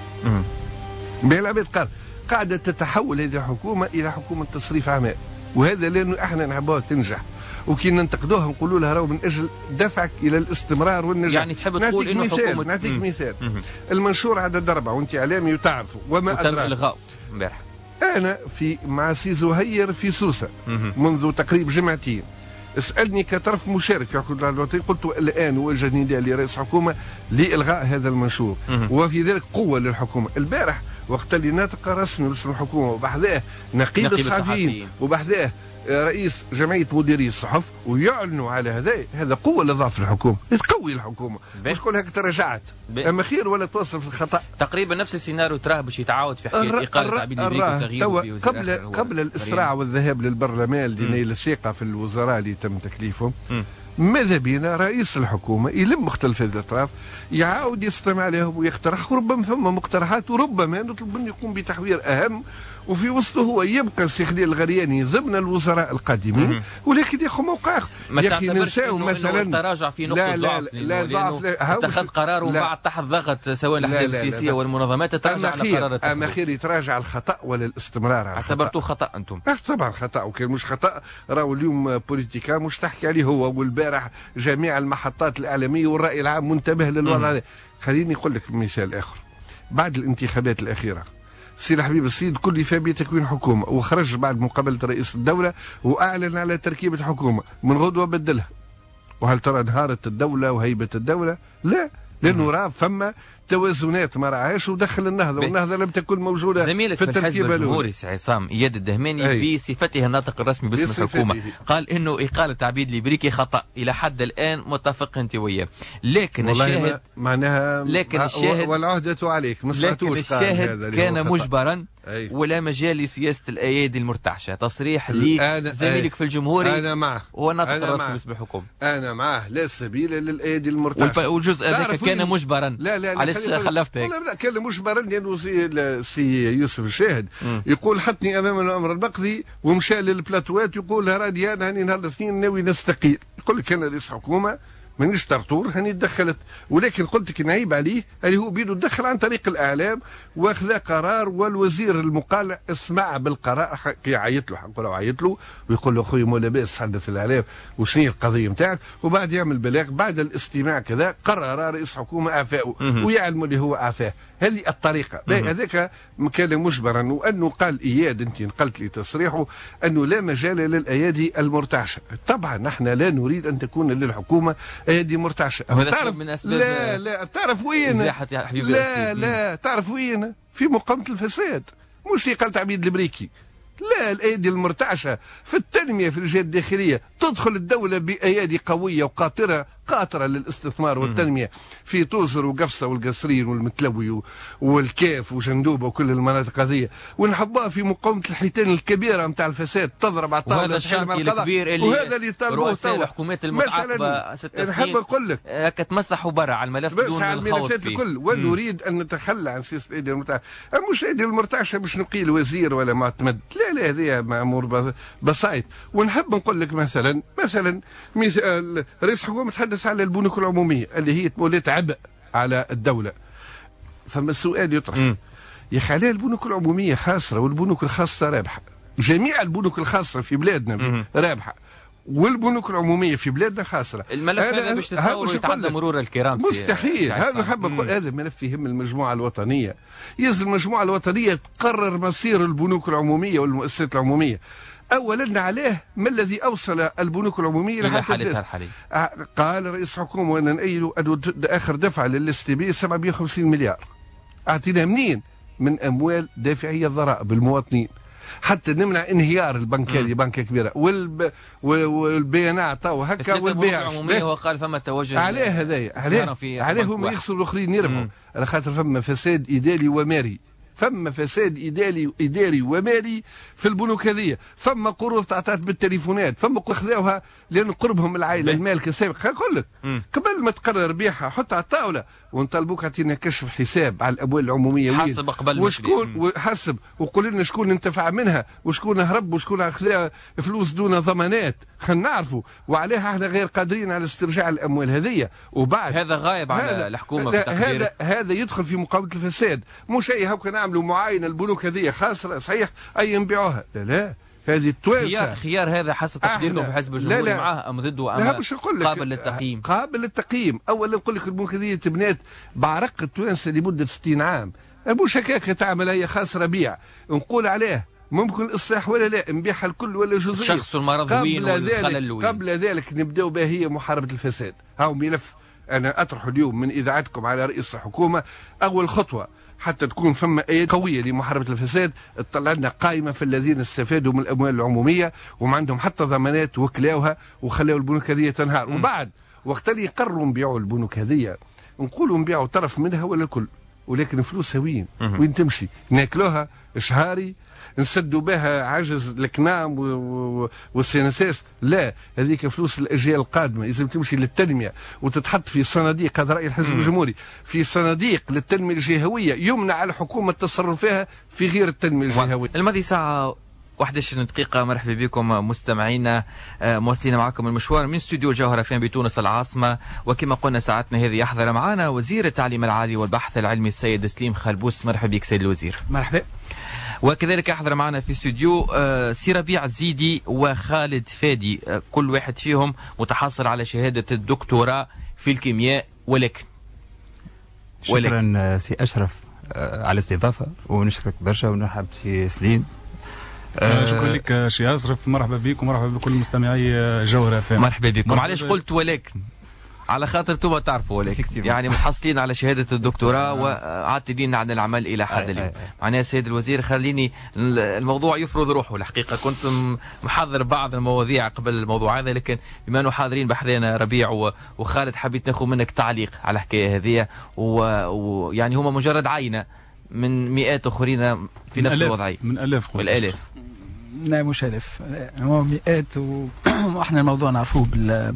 بين العباد قال قاعدة تتحول هذه الحكومة إلى حكومة تصريف أعمال، وهذا لأنه احنا نحبوها تنجح، وكي ننتقدوها نقولوا لها راهو من أجل دفعك إلى الاستمرار والنجاح. يعني تحب تقول إنه حكومة نعطيك مثال. المنشور عدد أربعة وأنت إعلامي وتعرفوا وما أدراك. وتم إلغاء امبارح. آه انا في مع سي زهير في سوسه منذ تقريبا جمعتين، اسالني كطرف مشارك في حكومه الوطنيه، قلت الان وجه نداء لرئيس الحكومه لالغاء هذا المنشور، وفي ذلك قوه للحكومه. البارح وقت اللي ناطق رسمي باسم الحكومه وبحذاه نقيب الصحفيين وبحذاه رئيس جمعيه مديري الصحف ويعلنوا على هذا، هذا قوه لضعف الحكومه، تقوي الحكومه، مش تقول هيك تراجعت، اما خير ولا توصل في الخطا. تقريبا نفس السيناريو تراه باش يتعاود في حكايه اقاله عبيد البريك وتغييره في وزير قبل قبل الاسراع والذهاب للبرلمان لنيل الثقه في الوزراء اللي تم تكليفهم، ماذا بينا رئيس الحكومه يلم مختلف هذه الاطراف يعاود يستمع عليهم ويقترح، وربما ثم مقترحات وربما نطلب منه يقوم بتحوير اهم، وفي وسطه هو يبقى السي خليل الغرياني ضمن الوزراء القادمين، ولكن ياخذ موقع. يا اخي ننساو مثلا تراجع في نقطه لا ضعف لا ضعف اتخذ قرار وبعد تحت ضغط سواء الاحزاب السياسيه والمنظمات تراجع على قرارات. اما خير يتراجع الخطا ولا الاستمرار على الخطا؟ اعتبرتوه خطا انتم؟ طبعا خطا، وكان مش خطا راهو اليوم بوليتيكا مش تحكي عليه هو، والبارح جميع المحطات الاعلاميه والراي العام منتبه للوضع هذا. خليني نقول لك مثال اخر، بعد الانتخابات الاخيره سي الحبيب السيد كلف بتكوين حكومه، وخرج بعد مقابله رئيس الدوله واعلن على تركيبه حكومه، من غدوه بدلها. وهل ترى انهارت الدوله وهيبه الدوله؟ لا، لانه راه فما توازنات ما راهاش ودخل النهضه، والنهضه لم تكن موجوده زميلك في التركيبه الجمهوري سي عصام اياد الدهماني بصفته الناطق الرسمي باسم الحكومه قال انه اقاله عبيد البريكي خطا، الى حد الان متفق انت وياه، لكن الشاهد معناها لكن الشاهد والعهده عليك، ما لكن الشاهد كان مجبرا أي. ولا مجال لسياسه الايادي المرتعشه، تصريح لزميلك في الجمهوري انا معه وناطق الرسمي باسم الحكومه، انا معه لا سبيل للايادي المرتعشه، والجزء هذاك كان مجبرا. لا لا علاش خلفت هيك؟ لا كان مجبرا، لانه سي, سي يوسف الشاهد م. يقول حطني امام الامر المقضي ومشى للبلاتوات يقول راني انا هاني نهار الاثنين ناوي نستقيل، يقول لك انا رئيس حكومه مانيش طرطور هاني تدخلت، ولكن قلت لك نعيب عليه اللي هو بيده تدخل عن طريق الاعلام واخذ قرار، والوزير المقال اسمع بالقرار، يعيط له حنقول له عيط له ويقول له اخويا مو لاباس حدث الاعلام وشنو هي القضيه نتاعك، وبعد يعمل بلاغ بعد الاستماع كذا قرر رئيس حكومه اعفائه ويعلم اللي هو اعفاه. هذه الطريقه هذاك كان مجبرا، وانه قال اياد انت نقلت لي تصريحه انه لا مجال للايادي المرتعشه. طبعا نحن لا نريد ان تكون للحكومه ايادي مرتعشه. تعرف من اسباب لا لا تعرف وين لا لا تعرف وين في مقاومه الفساد، مش في قالت عبيد البريكي. لا، الايدي المرتعشه في التنميه في الجهه الداخليه، تدخل الدوله بايادي قويه وقاطره قاطره للاستثمار والتنميه في توزر وقفصه والقصرين والمتلوي والكاف وجندوبه وكل المناطق هذه، ونحبها في مقاومه الحيتان الكبيره نتاع الفساد تضرب على الطاوله. وهذا الشانتي الكبير اللي وهذا اللي طالبوه رؤساء الحكومات المتعاقبه ست سنين نحب نقول لك كتمسحوا برا على الملف بدون على الملفات الكل، ونريد ان نتخلى عن سياسه الايدي المرتعشه. مش الايدي المرتعشه باش نقيل وزير ولا معتمد، لا لا هذه امور بسيط. ونحب نقول لك مثلا مثلا مثال رئيس حكومه تحدث على البنوك العموميه اللي هي ولات عبء على الدوله، فما السؤال يطرح يا اخي علاه البنوك العموميه خاسره والبنوك الخاصه رابحه؟ جميع البنوك الخاصه في بلادنا رابحه والبنوك العموميه في بلادنا خاسره. الملف هذا باش تتصوروا يتعدى مرور الكرام مستحيل. هذا حاب نقول هذا ملف يهم المجموعه الوطنيه، يلزم المجموعه الوطنيه تقرر مصير البنوك العموميه والمؤسسات العموميه. اولا عليه ما الذي اوصل البنوك العموميه الى حالتها الحاليه؟ قال رئيس حكومه وانا نأيد اخر دفعه للاس تي بي سبعمئة وخمسين مليار، اعطينا منين؟ من اموال دافعيه الضرائب المواطنين، حتى نمنع انهيار البنكالي بنكه كبيره والب... والبيانات عطاو هكا والبيع العموميه. وقال فما توجه عليه هذايا عليه عليه هم يخسروا الاخرين يربحوا، على خاطر فما فساد اداري ومالي، فما فساد اداري اداري ومالي في البنوك هذه، فما قروض تعطات بالتليفونات، فما خذاوها لان قربهم العائله المالك السابق. نقول لك قبل ما تقرر بيعها حط على الطاوله ونطلبوك اعطينا كشف حساب على الاموال العموميه حسب قبل وشكون حسب، وقول لنا شكون انتفع منها وشكون هرب وشكون خذا فلوس دون ضمانات، خلينا نعرفوا، وعليها احنا غير قادرين على استرجاع الاموال هذه. وبعد هذا غايب على الحكومه هذا هذا يدخل في مقاومه الفساد، مش اي هكا نعملوا معاينه البنوك هذه خاسره صحيح اي نبيعوها، لا لا هذه التوانسه. خيار, خيار هذا حسب تقديركم في حزب الجمهوري معاه ام ضده ام قابل للتقييم؟ قابل للتقييم. اولا نقول لك البنوك هذه تبنات بعرق التوانسه لمده ستين عام، مش هكاك تعمل هي خاسره بيع، نقول عليه ممكن الاصلاح ولا لا، نبيعها الكل ولا جزئيا. الشخص المرض وين والخلل وين. قبل ذلك نبداو بها هي محاربه الفساد. هاو ملف انا اطرحه اليوم من اذاعتكم على رئيس الحكومه. اول خطوه حتى تكون فما ايات قويه لمحاربه الفساد، تطلع لنا قائمه في الذين استفادوا من الاموال العموميه وما عندهم حتى ضمانات وكلاوها وخلاوا البنوك هذه تنهار. وبعد وقت اللي يقرروا نبيعوا البنوك هذه نقولوا نبيعوا طرف منها ولا الكل، ولكن فلوسها وين؟ وين تمشي؟ ناكلوها شهاري نسدوا بها عجز الكنام والسينساس؟ لا، هذيك فلوس الاجيال القادمه لازم تمشي للتنميه وتتحط في صناديق، هذا راي الحزب الجمهوري، في صناديق للتنميه الجهويه يمنع الحكومه التصرف فيها في غير التنميه الجهويه. الماضي ساعه واحد وعشرين دقيقة. مرحبا بكم مستمعينا، مواصلين معكم المشوار من استوديو الجوهرة فين بتونس العاصمة. وكما قلنا ساعتنا هذه يحضر معنا وزير التعليم العالي والبحث العلمي السيد سليم خلبوس. مرحبا بك سيد الوزير. مرحبا. وكذلك يحضر معنا في استوديو سي ربيع زيدي وخالد فادي، كل واحد فيهم متحصل على شهادة الدكتوراه في الكيمياء. ولكن شكرا ولكن. سي أشرف على الاستضافة، ونشكرك برشا ونرحب سي سليم. آه شكرا لك سي أشرف. مرحبا بك ومرحبا بكل مستمعي جوهرة فين. مرحبا بكم. علاش قلت ولكن؟ على خاطر انتم تعرفوا ولكن يعني محصلين على شهاده الدكتوراه وعاتدين عن العمل الى حد اليوم. معناها سيد الوزير خليني الموضوع يفرض روحه. الحقيقه كنت محضر بعض المواضيع قبل الموضوع هذا، لكن بما انه حاضرين بحذانا ربيع وخالد حبيت ناخذ منك تعليق على الحكايه هذه، ويعني هما مجرد عينه من مئات اخرين في نفس الوضعيه. من الاف والالاف. لا مش الاف، هو مئات. واحنا الموضوع نعرفوه بال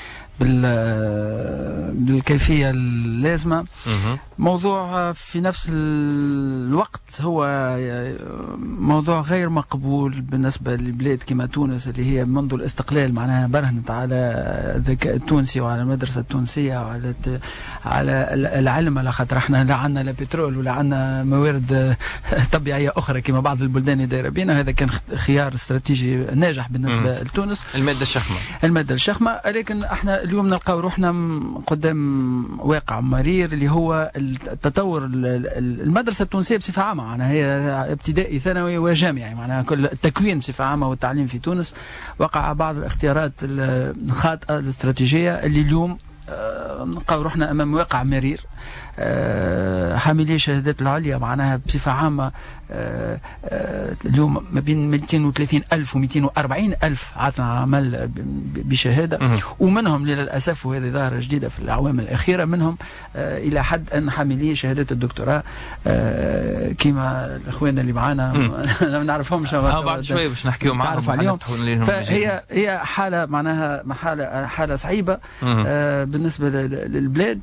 بالكيفية اللازمة. موضوع في نفس الوقت هو موضوع غير مقبول بالنسبة لبلاد كما تونس اللي هي منذ الاستقلال معناها برهنت على الذكاء التونسي وعلى المدرسة التونسية وعلى على العلم، على خاطر احنا لا عندنا لا بترول ولا عندنا موارد طبيعية أخرى كما بعض البلدان دايرة بينا. هذا كان خيار استراتيجي ناجح بالنسبة مم. لتونس. المادة الشخمة المادة الشخمة لكن احنا اليوم نلقاو روحنا قدام واقع مرير اللي هو التطور المدرسة التونسية بصفة عامة. معناها هي ابتدائي ثانوي وجامعي، معناها كل التكوين بصفة عامة والتعليم في تونس وقع بعض الاختيارات الخاطئة الاستراتيجية اللي اليوم نلقاو روحنا أمام واقع مرير. حاملي الشهادات العليا معناها بصفة عامة اليوم ما بين مئتين وثلاثين ألف ومئتين وأربعين ألف عطنا عمل بشهادة، ومنهم للأسف وهذه ظاهرة جديدة في الأعوام الأخيرة منهم إلى حد أن حاملي شهادات الدكتوراه كما الأخوان اللي معانا ما نعرفهمش بعد شوية باش نحكيو معاهم عليهم. فهي هي حالة معناها حالة حالة صعيبة بالنسبة للبلاد.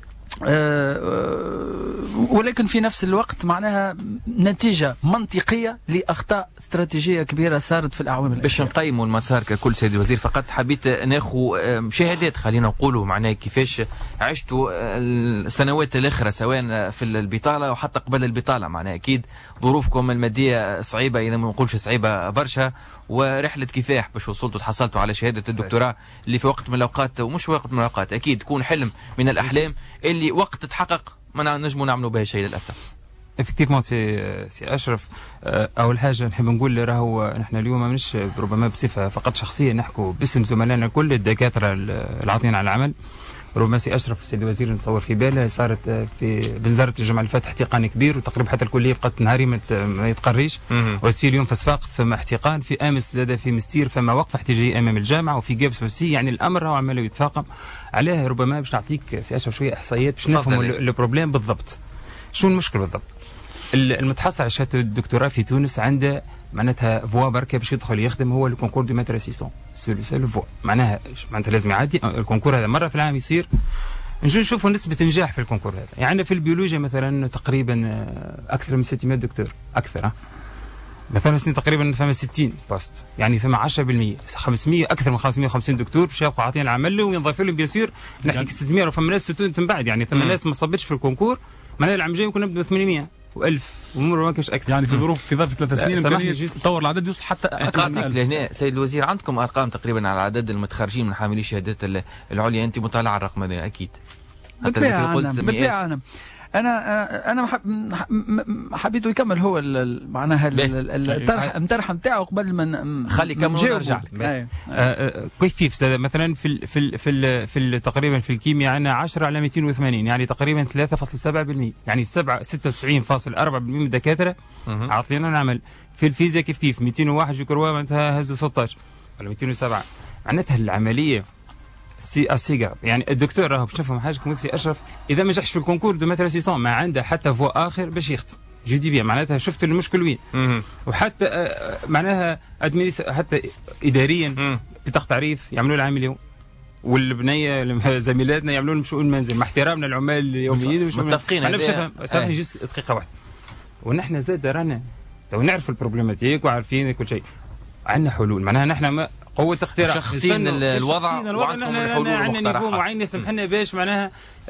أه ولكن في نفس الوقت معناها نتيجة منطقية لأخطاء استراتيجية كبيرة صارت في الأعوام الأخيرة. باش نقيموا المسار ككل سيد الوزير، فقط حبيت ناخذ شهادات خلينا نقولوا معناها كيفاش عشتوا السنوات الأخرى سواء في البطالة وحتى قبل البطالة. معناها أكيد ظروفكم المادية صعيبة إذا ما نقولش صعيبة برشا، ورحلة كفاح باش وصلتوا تحصلتوا على شهادة الدكتوراه اللي في وقت من الأوقات ومش وقت من الأوقات أكيد تكون حلم من الأحلام اللي وقت تحقق ما نجموا نعملوا بها شيء للأسف. افكتيفمون سي سي اشرف، اول حاجه نحب نقول راهو نحن اليوم مانيش ربما بصفه فقط شخصيه نحكوا باسم زملائنا كل الدكاتره العاطين على العمل. ربما سي اشرف السيد الوزير نتصور في باله صارت في بنزرة الجمعه اللي فاتت احتقان كبير وتقريبا حتى الكليه بقت نهاري ما يتقريش، والسي اليوم في صفاقس فما احتقان، في امس زاد في مستير فما وقفه احتجاجيه امام الجامعه، وفي جابس والسي يعني الامر راهو عمال يتفاقم عليه. ربما باش نعطيك سي اشرف شويه احصائيات باش نفهموا البروبليم بالضبط. شو المشكل بالضبط؟ المتحصل على شهاده الدكتوراه في تونس عنده معناتها فوا بركه باش يدخل يخدم هو الكونكور دو ماتر اسيستون سو سو فوا، معناها معناتها لازم يعدي الكونكور هذا مره في العام يصير. نجي نشوفوا نسبه النجاح في الكونكور هذا. يعني في البيولوجيا مثلا تقريبا اكثر من ستمائة دكتور اكثر، مثلا سنين تقريبا فما ستين بوست، يعني فما عشرة بالمئة خمسمائة اكثر من خمسمائة وخمسين دكتور باش يبقوا عاطين العمل وينضاف لهم بيان سور نحكي ستمائة وفما ناس من بعد، يعني ثم ناس ما صبتش في الكونكور معناها العام الجاي ممكن نبدا ثمانمائة وألف ومر ما كاش اكثر. يعني في ظروف في ظرف ثلاث سنين يمكن يتطور العدد يوصل حتى اكثر من ألف. لهنا سيد الوزير عندكم ارقام تقريبا على عدد المتخرجين من حاملي الشهادات العليا؟ انت مطالع على الرقم هذا اكيد. بالطبيعه بالطبيعه انا انا حبيته يكمل هو معناها الطرح الطرح نتاعو قبل ما خلي يكمل ونرجع كيف كيف مثلا في في في في تقريبا في الكيمياء عندنا عشرة على مئتين وثمانين يعني تقريبا ثلاثة فاصلة سبعة بالمئة يعني سبعة ستة وتسعين فاصلة أربعة بالمئة من الدكاتره عاطلين العمل. في الفيزياء كيف كيف مئتين وواحد جو كروا معناتها هزوا ستة عشر ولا مئتين وسبعة معناتها العمليه سي اسيغا يعني الدكتور راهو باش تفهم حاجه كما سي اشرف اذا ما نجحش في الكونكور دو ماتر اسيستون ما عنده حتى فوا اخر باش يخطئ جو دي بيان معناتها شفت المشكل وين وحتى آه معناها ادمينيس حتى اداريا بطاقه تعريف يعملوا العام اليوم والبنيه زميلاتنا يعملون بشؤون المنزل مع احترامنا العمال اليوميين متفقين. انا باش افهم سامحني جس دقيقه واحده ونحن زاد رانا تو نعرف البروبليماتيك وعارفين كل شيء عندنا حلول معناها نحن ما قوة اختراع شخصين الوضع وعندكم الحلول والمقترحات وعين يسمحنا باش معناها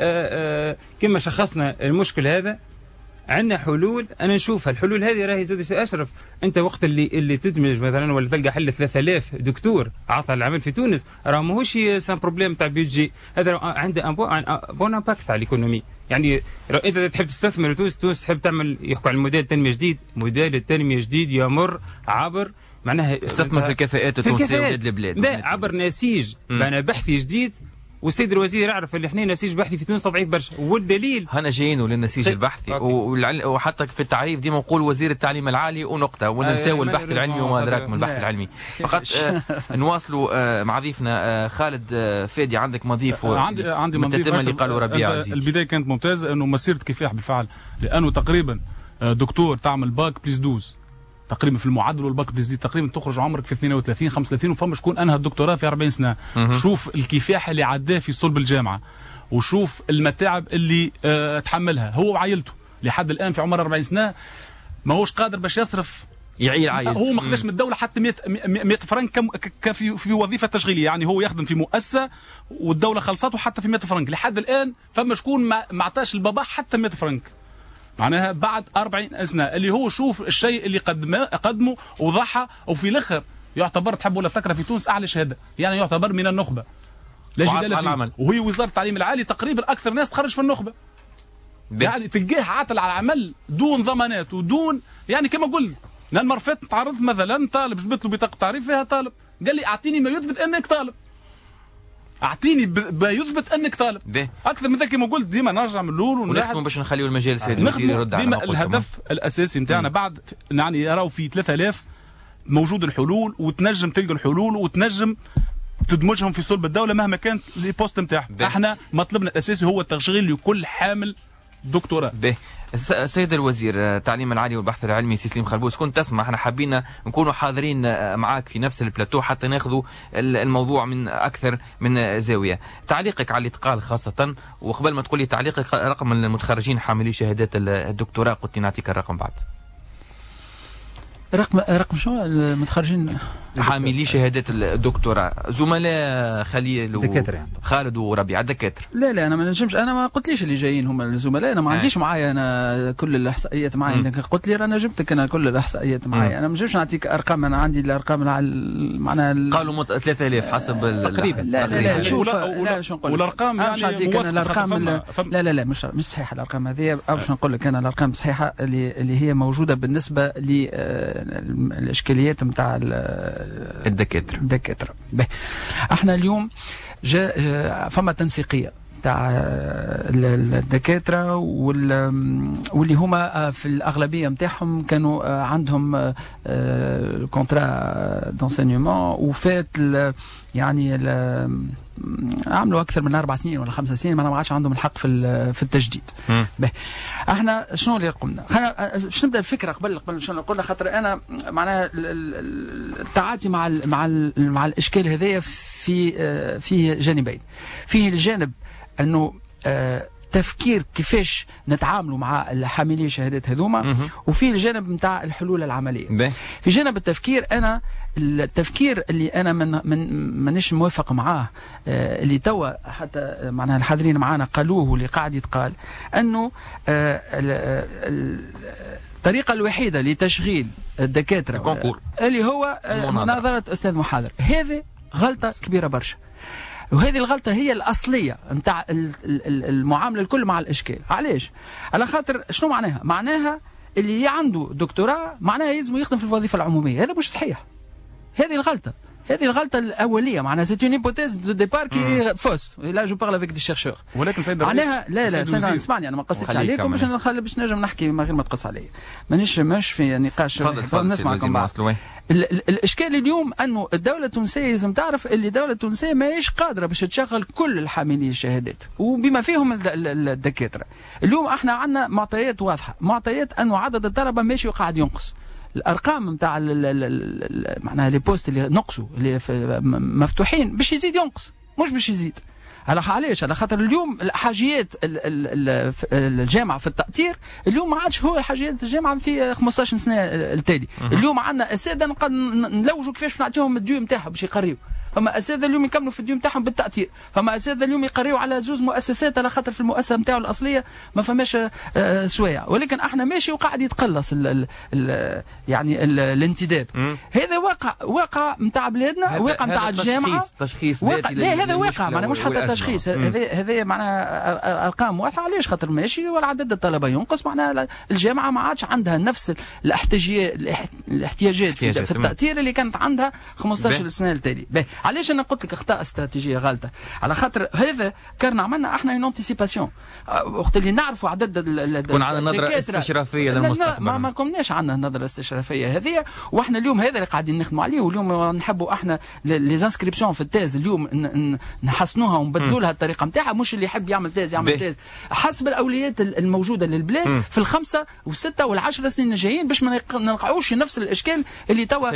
كما شخصنا المشكل هذا عندنا حلول. انا نشوفها الحلول هذه راهي زاد اشرف انت وقت اللي اللي تدمج مثلا ولا تلقى حل ثلاثة آلاف دكتور عطى العمل في تونس راه ماهوش سان بروبليم تاع بيجي هذا عنده ان بون امباكت على الايكونومي يعني انت تحب تستثمر تونس تونس تحب تعمل يحكوا على الموديل التنميه جديد موديل التنميه جديد يمر عبر معناها استثمر في الكفاءات التونسيه ولاد البلاد لا عبر نسيج معناها بحثي جديد والسيد الوزير يعرف اللي احنا نسيج بحثي في تونس ضعيف برشا والدليل هنا جايين للنسيج البحثي وحتى في التعريف ديما نقول وزير التعليم العالي ونقطه وننساو البحث العلمي وما ادراك من البحث العلمي فقط آه نواصلوا آه مع ضيفنا آه خالد آه فادي عندك مضيف عندي عندي مضيف اللي قالوا ربيع عزيز. البدايه كانت ممتازه انه مسيره كفاح بالفعل لانه تقريبا دكتور تعمل باك بليس دوز تقريبا في المعدل والباك بليس دي تقريبا تخرج عمرك في اثنين وثلاثين خمسة وثلاثين وفما شكون انهى الدكتوراه في أربعين سنه. شوف الكفاح اللي عداه في صلب الجامعه وشوف المتاعب اللي اه تحملها هو وعائلته لحد الان في عمر أربعين سنه ماهوش قادر باش يصرف يعيل عائلته هو ما خداش من الدوله حتى مئة فرنك كفي في وظيفه تشغيليه يعني هو يخدم في مؤسسه والدوله خلصته حتى في مئة فرنك لحد الان فما شكون ما عطاش البابا حتى مئة فرنك معناها بعد أربعين سنه اللي هو شوف الشيء اللي قدمه قدمه وضحى وفي الاخر يعتبر تحب ولا تكره في تونس اعلى شهاده يعني يعتبر من النخبه لا جدال فيه وهي وزاره التعليم العالي تقريبا اكثر ناس تخرج في النخبه بي. يعني تلقاه عاطل على العمل دون ضمانات ودون يعني كما قلت لان مرفت تعرضت مثلا طالب جبت له بطاقه تعريف فيها طالب قال لي اعطيني ما يثبت انك طالب اعطيني ما يثبت انك طالب بي. اكثر من ذلك كما قلت ديما نرجع من الاول ونختم باش نخليو المجال سيد الوزير يرد على ديما الهدف الاساسي نتاعنا بعد يعني يراو في ثلاثة آلاف موجود الحلول وتنجم تلقى الحلول وتنجم تدمجهم في صلب الدوله مهما كانت لي بوست نتاعهم احنا مطلبنا الاساسي هو التشغيل لكل حامل دكتوراه. به سيد الوزير التعليم العالي والبحث العلمي سي سليم خربوس كنت تسمع احنا حابين نكونوا حاضرين معاك في نفس البلاتو حتى ناخذوا الموضوع من اكثر من زاويه. تعليقك على اللي تقال خاصه وقبل ما تقول لي تعليقك رقم المتخرجين حاملي شهادات الدكتوراه قلت نعطيك الرقم بعد. رقم رقم شنو المتخرجين حاملي شهادات الدكتوراه زملاء خليل دكاتره خالد وربيع دكاتره. لا لا انا ما نجمش انا ما قلتليش اللي جايين هم الزملاء انا ما عنديش معايا انا كل الاحصائيات معايا انك قلت لي انا جبتك انا كل الاحصائيات معايا انا ما نجمش نعطيك ارقام انا عندي الارقام معناها قالوا مت... ثلاثة آلاف حسب تقريبا لا لا لا شوف لا شو نقول والارقام يعني الارقام لا لا لا مش مش صحيحه الارقام هذه باش نقول لك انا الارقام صحيحه اللي اللي هي موجوده بالنسبه للاشكاليات نتاع الدكاتره الدكاتره. احنا اليوم جاء فما تنسيقيه تاع الدكاتره واللي هما في الاغلبيه نتاعهم كانوا عندهم كونترا دونسينيومون وفات يعني عملوا اكثر من اربع سنين ولا خمس سنين ما عادش عندهم الحق في في التجديد. به احنا شنو اللي قلنا؟ خلينا باش نبدا الفكره قبل قبل شنو قلنا خاطر انا معناها التعاطي مع ال مع ال مع الاشكال هذايا في فيه جانبين. فيه الجانب انه تفكير كيفاش نتعاملوا مع الحاملين شهادات هذوما وفي الجانب نتاع الحلول العمليه. بي. في جانب التفكير انا التفكير اللي انا من من مانيش موافق معاه اللي توا حتى معناها الحاضرين معانا قالوه واللي قاعد يتقال انه الطريقه الوحيده لتشغيل الدكاتره الكونكور اللي هو مناظره استاذ محاضر هذه غلطه كبيره برشا. وهذه الغلطه هي الاصليه نتاع المعامله الكل مع الاشكال. علاش؟ على خاطر شنو معناها؟ معناها اللي عنده دكتوراه معناها يلزم يخدم في الوظيفه العموميه، هذا مش صحيح. هذه الغلطه هذه الغلطه الاوليه، معناها سي اون هيبوتيز دو ديبار كي فوس. لا جو بارل افيك دي شيرشور. ولكن سيد معناها لا لا سيد اسمعني انا ما قصيتش عليكم باش نخلي باش نجم نحكي من غير ما تقص علي. مانيش ماش في نقاش. نسمعكم بعض. الاشكال اليوم انه الدوله التونسيه لازم تعرف اللي الدوله التونسيه ماهيش قادره باش تشغل كل الحاملين الشهادات وبما فيهم الدكاتره. اليوم احنا عندنا معطيات واضحه، معطيات انه عدد الطلبه ماشي وقاعد ينقص. الارقام نتاع معناها لي بوست اللي نقصوا اللي مفتوحين باش يزيد ينقص مش باش يزيد. على علاش؟ على خاطر اليوم الحاجيات الجامعه في التأطير اليوم ما عادش هو الحاجيات الجامعه في خمسطاش سنه التالي. اليوم عندنا اساتذه نقدر نلوجوا كيفاش نعطيهم الديو نتاعهم باش يقريوا. فما اساتذه اليوم يكملوا في الديو نتاعهم بالتأطير، فما اساتذه اليوم يقريوا على زوز مؤسسات على خاطر في المؤسسه نتاعو الاصليه ما فماش سوايع، ولكن احنا ماشي وقاعد يتقلص ال ال يعني ال الانتداب. هذا واقع واقع نتاع بلادنا، واقع نتاع الجامعه. تشخيص واقع لا هذا واقع معناها مش حتى تشخيص، هذا هذا معناها ارقام واضحه. علاش؟ خاطر ماشي والعدد الطلبه ينقص، معناها الجامعه ما عادش عندها نفس الاحتياجات الاحتياجات في, في التأطير اللي كانت عندها خمسطاش سنه التالي. علاش انا قلت لك اخطاء استراتيجيه غلطه؟ على خاطر هذا كان عملنا احنا اون انتيسيباسيون وقت اللي نعرفوا عدد كون عندنا نظره استشرافيه للمستقبل. ما ما كناش عندنا نظره استشرافيه هذه، واحنا اليوم هذا اللي قاعدين نخدموا عليه. واليوم نحبوا احنا لي انسكريبسيون في التاز اليوم نحسنوها ونبدلوا لها الطريقه نتاعها. مش اللي يحب يعمل تاز يعمل بيه. تاز حسب الاولويات الموجوده للبلاد م. في الخمسه والسته والعشر سنين الجايين باش ما نلقاوش نفس الاشكال اللي توا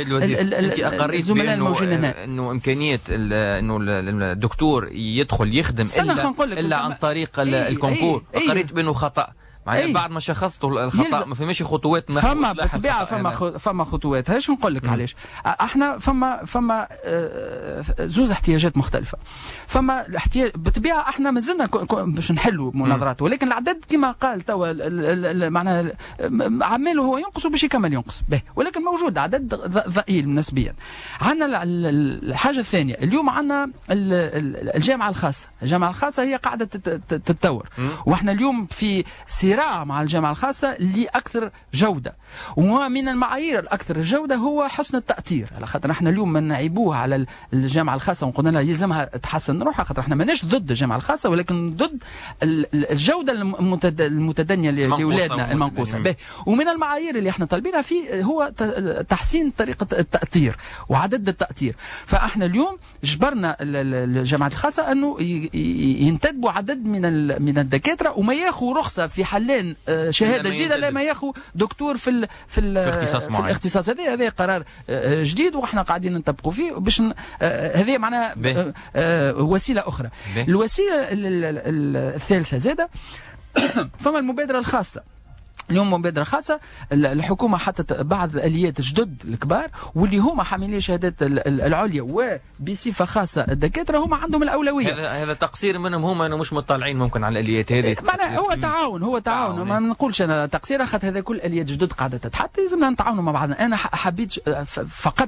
الزملاء الموجودين هنا. انه امكانيه انه الدكتور يدخل يخدم الا, إلا عن طريق ايه الكونكور. ايه قريت ايه بانه خطا معناها ايه بعد ما شخصتوا الخطا ما فماش خطوات. فما بالطبيعه فما خ... فما خطوات. هاش نقول لك علاش احنا فما فما آه زوز احتياجات مختلفه. فما الاحتياج بالطبيعه احنا مازلنا باش نحلوا مناظرات، ولكن العدد كما قال توا معناها عماله هو ينقص وباش يكمل ينقص به، ولكن موجود عدد ضئيل نسبيا. عندنا الحاجه الثانيه اليوم عندنا الجامعه الخاصه. الجامعه الخاصه هي قاعده تتطور، واحنا اليوم في صراع مع الجامعة الخاصة لأكثر جودة، ومن المعايير الأكثر جودة هو حسن التأطير. على خاطر احنا اليوم من نعيبوه على الجامعة الخاصة ونقولنا لها يلزمها تحسن روحها، خاطر احنا ماناش ضد الجامعة الخاصة ولكن ضد الجودة المتدنية لأولادنا المنقوصة. ومن المعايير اللي احنا طالبينها فيه هو تحسين طريقة التأطير وعدد التأطير. فاحنا اليوم جبرنا الجامعة الخاصة أنه ينتدبوا عدد من من الدكاترة وما ياخذوا رخصة في حلين شهاده جديده لما ياخذ دكتور في ال في, ال في, اختصاص في الاختصاص هذا. هذا قرار جديد واحنا قاعدين نطبقوا فيه باش هذه معناها وسيله اخرى. بي. الوسيله الثالثه زاده فما المبادره الخاصه. اليوم مبادرة خاصة الحكومة حطت بعض الآليات جدد الكبار واللي هما حاملين الشهادات العليا وبصفة خاصة الدكاترة هما عندهم الأولوية. هذا هذا تقصير منهم هما انه مش مطلعين ممكن على الآليات هذه. معناها هو تعاون هو تعاون, تعاون. ما نقولش أنا تقصير خاطر هذا كل آليات جدد قاعدة تتحط لازمنا نتعاونوا مع بعضنا. أنا حبيت فقط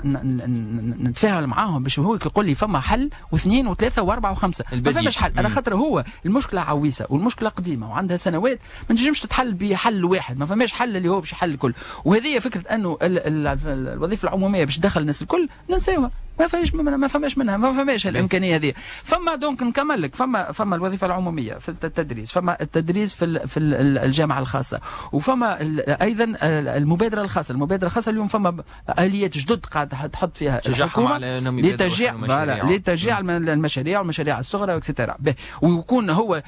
نتفاهم معاهم باش هو يقول لي فما حل واثنين وثلاثة وأربعة وخمسة ما فماش حل. على خاطر هو المشكلة عويصة والمشكلة قديمة وعندها سنوات ما نجمش تتحل بحل حل واحد. ما فماش حل اللي هو باش يحل الكل. وهذه فكره انه الوظيفه العموميه باش تدخل الناس الكل ننساوها. ما فيش ما فماش منها ما فماش الامكانيه هذه. فما دونك نكمل لك فما فما الوظيفه العموميه في التدريس، فما التدريس في في الجامعه الخاصه، وفما ايضا المبادره الخاصه. المبادره الخاصه اليوم فما اليات جدد قاعده تحط فيها الحكومه لتشجيع لتشجيع المشاريع والمشاريع الصغرى وكسيتيرا. ويكون هو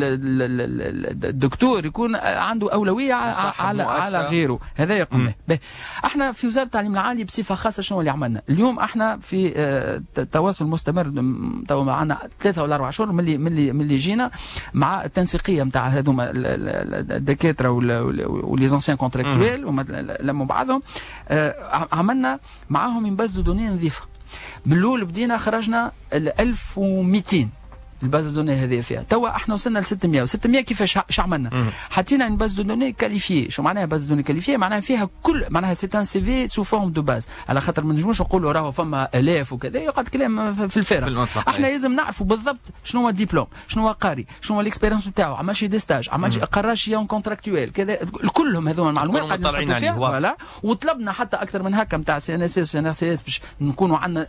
الدكتور يكون عنده اولويه على على غيره. هذا يقوم به. احنا في وزاره التعليم العالي بصفه خاصه شنو اللي عملنا اليوم؟ احنا في تواصل مستمر تو معنا ثلاثة ولا أربع شهور من اللي من اللي من اللي جينا مع التنسيقيه نتاع هذوما الدكاتره ولي زونسيان كونتراكتويل وما لموا بعضهم. عملنا معاهم ينبذلوا دوني نظيفه. من الاول بدينا خرجنا ألف ومئتين الباز دوني هذه فيها. توا احنا وصلنا ل ستمية و600 كيفاش ش عملنا؟ حطينا ان باز دوني كاليفي. شو معناها باز دوني كاليفي؟ معناها فيها كل معناها سي ان سي في سو فورم دو باز، على خاطر ما نجموش نقولوا راهو فما الاف وكذا يقعد كلام في الفارغ. احنا لازم نعرفوا بالضبط شنو هو الدبلوم، شنو هو قاري، شنو هو الاكسبيرينس نتاعو، عمل شي دي ستاج، عمل شي قرا شي اون كونتراكتويل كذا، كلهم هذوما المعلومات قاعدين نحطوا فيها. فوالا، وطلبنا حتى اكثر من هكا نتاع سي ان اس اس ان اس اس باش نكونوا عندنا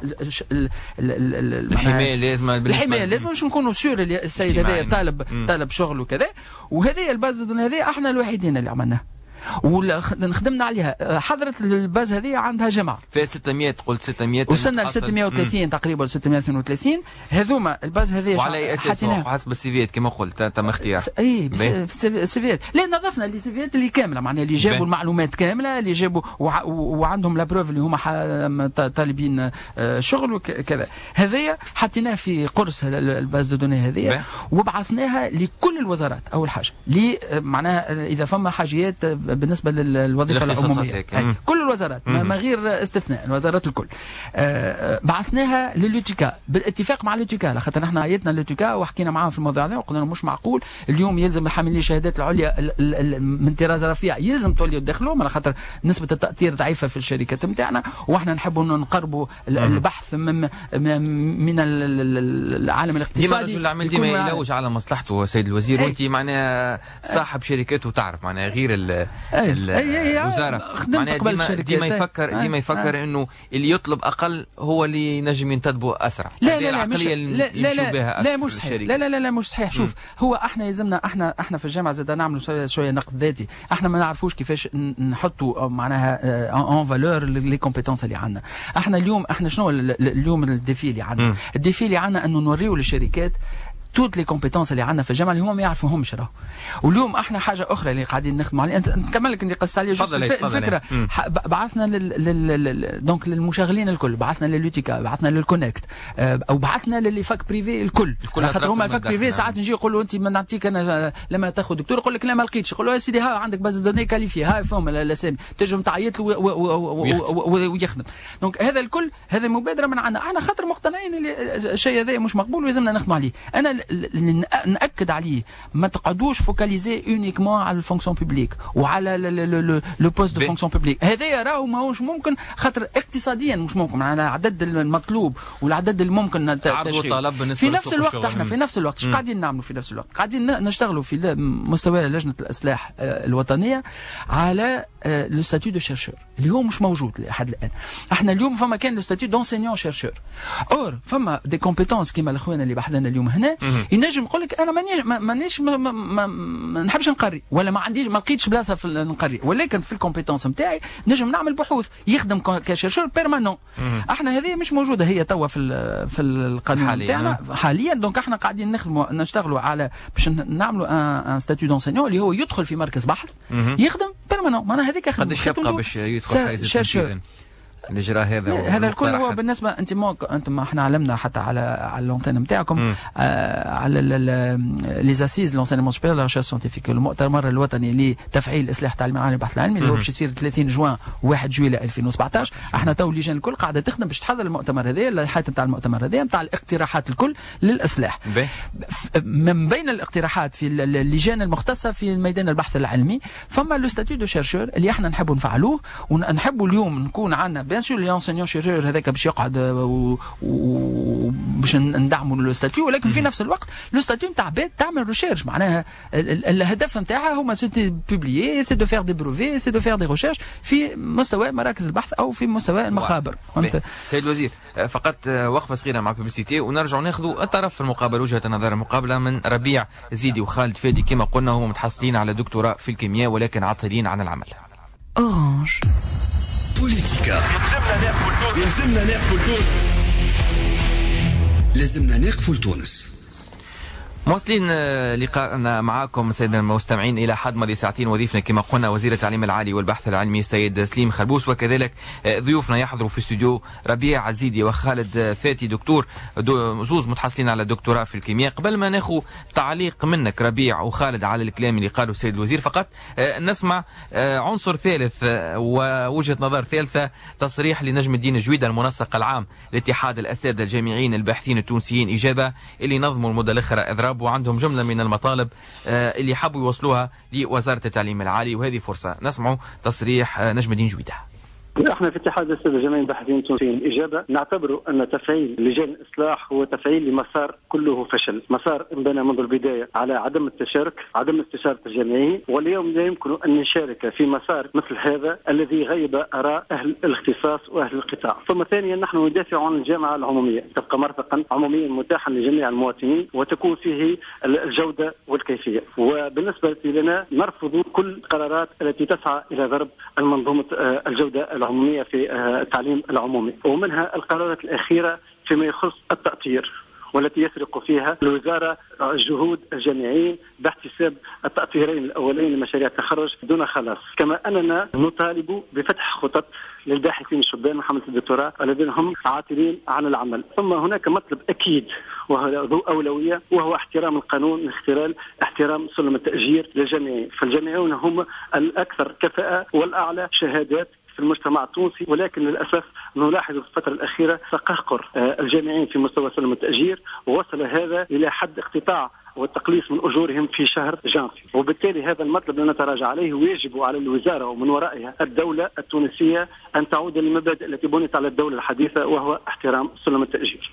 الحمايه اللازمه. الحمايه اللازمه باش نكونوا سور اللي السيد هذا طالب طالب شغل وكذا. وهذه الباز دون هذه احنا الوحيدين اللي عملناها وخدمنا عليها. حضرت الباز هذه عندها جمعه في ستمية، قلت ستمية وصلنا ل ستمية وثلاثين تقريبا ستمية واثنين وثلاثين. هذوما الباز هذه وعلى اي اساس حسب السيفيات كما قلت تم اختيار؟ اي السيفيات، لا نظفنا لي سيفيات اللي كامله معناها اللي جابوا المعلومات كامله اللي جابوا وع... وعندهم لا بروف اللي هما طالبين شغل وكذا. هذايا حطيناه في قرص الباز دو دوني هذه وبعثناها لكل الوزارات. اول حاجه لي معناها اذا فما حاجيات بالنسبه للوظيفه العموميه كل الوزارات ما غير استثناء الوزارات الكل. آه بعثناها لليوتيكا بالاتفاق مع اليوتيكا، لخاطر احنا عيطنا لليوتيكا وحكينا معاهم في الموضوع هذا وقلنا لهم مش معقول اليوم يلزم حاملين الشهادات العليا من طراز رفيع يلزم توليوا تدخلوا، على خاطر نسبه التاثير ضعيفه في الشركات نتاعنا، واحنا نحبوا نقربوا البحث من من العالم الاقتصادي. ديما رجل العمل ديما يلوج على مصلحته سيد الوزير، وانت معناها صاحب شركات وتعرف معناها غير الوزاره معناها ديما, ديما يفكر ديما يفكر انه اللي يطلب اقل هو اللي ينجم ينتدبوا اسرع. لا لا لا مش لا لا لا, لا مش صحيح. لا لا لا مش صحيح. شوف هو احنا يلزمنا احنا احنا في الجامعه زاد نعملوا شويه نقد ذاتي. احنا ما نعرفوش كيفاش نحطوا معناها اون فالور لي كومبيتونس اللي عندنا. احنا اليوم احنا شنو اليوم الديفي اللي عندنا؟ الديفي اللي عندنا انه نوريو للشركات توت لي كومبيتونس اللي عندنا في الجامعه اللي هما ما يعرفوهمش راهو. واليوم احنا حاجه اخرى اللي قاعدين نخدموا عليها، انت نكمل لك انت قصت عليها شوف الفكره. بعثنا لل دونك للمشغلين الكل، بعثنا لليوتيكا، بعثنا للكونكت، او بعثنا للي فاك بريفي الكل، خاطر هما الفاك بريفي ساعات نجي يقولوا انت ما نعطيك انا لما تاخذ دكتور يقول لك لا ما لقيتش، يقول له يا سيدي ها عندك باز دوني كاليفي هاي فهم الاسامي تنجم تعيط له ويخدم. دونك هذا الكل هذا مبادره من عندنا احنا، خاطر مقتنعين اللي الشيء هذا مش مقبول ولازمنا نخدموا عليه. انا ناكد عليه ما تقعدوش فوكاليزي اونيكمون على الفونكسيون بوبليك وعلى لو بوست دو فونكسيون بوبليك. هذايا راهو ماهوش ممكن، خاطر اقتصاديا مش ممكن على العدد المطلوب والعدد اللي ممكن تشغيل. في نفس الوقت احنا في نفس الوقت ايش قاعدين نعملوا في نفس الوقت؟ قاعدين نشتغلوا في مستوى لجنه الاصلاح الوطنيه على لو ستاتيو دو شيرشور اللي هو مش موجود لحد الان. احنا اليوم فما كان لو ستاتيو دونسينيون شيرشور، اور فما دي كومبيتونس كيما الاخوان اللي بحثنا اليوم هنا ينجم يقول لك انا مانيش مانيش ما, ما, ما, ما نحبش نقري ولا ما عنديش ما لقيتش بلاصه في نقري، ولكن في الكومبيتونس نتاعي نجم نعمل بحوث يخدم كشيرشور بيرمانون. احنا هذه مش موجوده هي توا في في القانون نتاعنا حاليا, حاليا. دونك احنا قاعدين نخدموا نشتغلوا على باش نعملوا ان ستاتيو دونسينيون اللي هو يدخل في مركز بحث يخدم بيرمانون. معناها هذيك قداش يبقى باش يدخل حيز التنفيذ الاجراء هذا؟ هذا الكل هو بالنسبه انت ما انت ما احنا علمنا حتى على على اللونتين نتاعكم آه على لي زاسيز لونسينمون سوبيريور لا ريشيرش ساينتيفيك، المؤتمر الوطني لتفعيل الاصلاح التعليمي العالي والبحث العلمي اللي هو باش يصير ثلاثين جوان واحد جويلية ألفين وسبعطاش. احنا تو اللجان الكل قاعده تخدم باش تحضر المؤتمر هذا، اللائحات نتاع المؤتمر هذا نتاع الاقتراحات الكل للاصلاح. من بين الاقتراحات في اللجان المختصه في ميدان البحث العلمي فما لو ستاتيو دو شيرشور اللي احنا نحبوا نفعلوه، ونحبوا اليوم نكون عندنا بيان سور لي انسينيون شيرشور هذاك باش يقعد وباش ندعموا لو ستاتيو، ولكن في نفس الوقت لو ستاتيو نتاع بيت تعمل ريشيرش. معناها الهدف نتاعها هما سي بوبليي سي دو فير دي بروفي سي دو فير دي ريشيرش في مستوى مراكز البحث او في مستوى المخابر. فهمت سيد الوزير؟ فقط وقفه صغيره مع بوبليسيتي ونرجع ناخذوا الطرف في المقابله، وجهه النظر المقابله من ربيع زيدي وخالد فادي. كما قلنا هم متحصلين على دكتوراه في الكيمياء ولكن عاطلين عن العمل. أورانج بوليتيكا. لازمنا نقفل تونس، لازمنا نقفل تونس. مواصلين لقاءنا معكم سيدنا المستمعين إلى حد ماضي ساعتين. وضيفنا كما قلنا وزير التعليم العالي والبحث العلمي السيد سليم خربوس، وكذلك ضيوفنا يحضروا في استوديو ربيع عزيدي وخالد فاتي، دكتور دو زوز متحصلين على الدكتوراه في الكيمياء. قبل ما ناخذ تعليق منك ربيع وخالد على الكلام اللي قاله السيد الوزير، فقط نسمع عنصر ثالث ووجهة نظر ثالثة، تصريح لنجم الدين جويدة المنسق العام لاتحاد الأساتذة الجامعيين الباحثين التونسيين إجابة، اللي نظموا المدة الأخرى إضراب وعندهم جملة من المطالب اللي حبوا يوصلوها لوزارة التعليم العالي، وهذه فرصة نسمعوا تصريح نجم الدين جويدة. احنا في اتحاد الاساتذه الجامعيين الباحثين التونسيين الاجابه نعتبر ان تفعيل لجان الاصلاح هو تفعيل لمسار كله فشل، مسار انبنى منذ البدايه على عدم التشارك، عدم استشاره الجامعيين، واليوم لا يمكن ان نشارك في مسار مثل هذا الذي غيب اراء اهل الاختصاص واهل القطاع. ثم ثانيا نحن ندافع عن الجامعه العموميه، تبقى مرفقا عموميا متاحا لجميع المواطنين وتكون فيه الجوده والكيفيه. وبالنسبه لنا نرفض كل القرارات التي تسعى الى ضرب المنظومه الجوده العمومية في التعليم العمومي، ومنها القرارات الأخيرة فيما يخص التأطير، والتي يسرق فيها الوزارة جهود الجامعيين باحتساب التأطيرين الأولين لمشاريع التخرج دون خلاص. كما أننا نطالب بفتح خطط للباحثين الشبان وحملة الدكتوراه الذين هم عاطلين عن العمل. ثم هناك مطلب أكيد وهو ذو أولوية، وهو احترام القانون من خلال احترام سلم التأجير للجامعيين، فالجامعيون هم الأكثر كفاءة والأعلى شهادات في المجتمع التونسي، ولكن للأسف نلاحظ في الفترة الأخيرة تقهقر الجامعين في مستوى سلم التأجير، ووصل هذا إلى حد اقتطاع والتقليص من أجورهم في شهر جانفي. وبالتالي هذا المطلب لا نتراجع عليه، ويجب على الوزارة ومن ورائها الدولة التونسية أن تعود للمبادئ التي بنيت على الدولة الحديثة، وهو احترام سلم التأجير.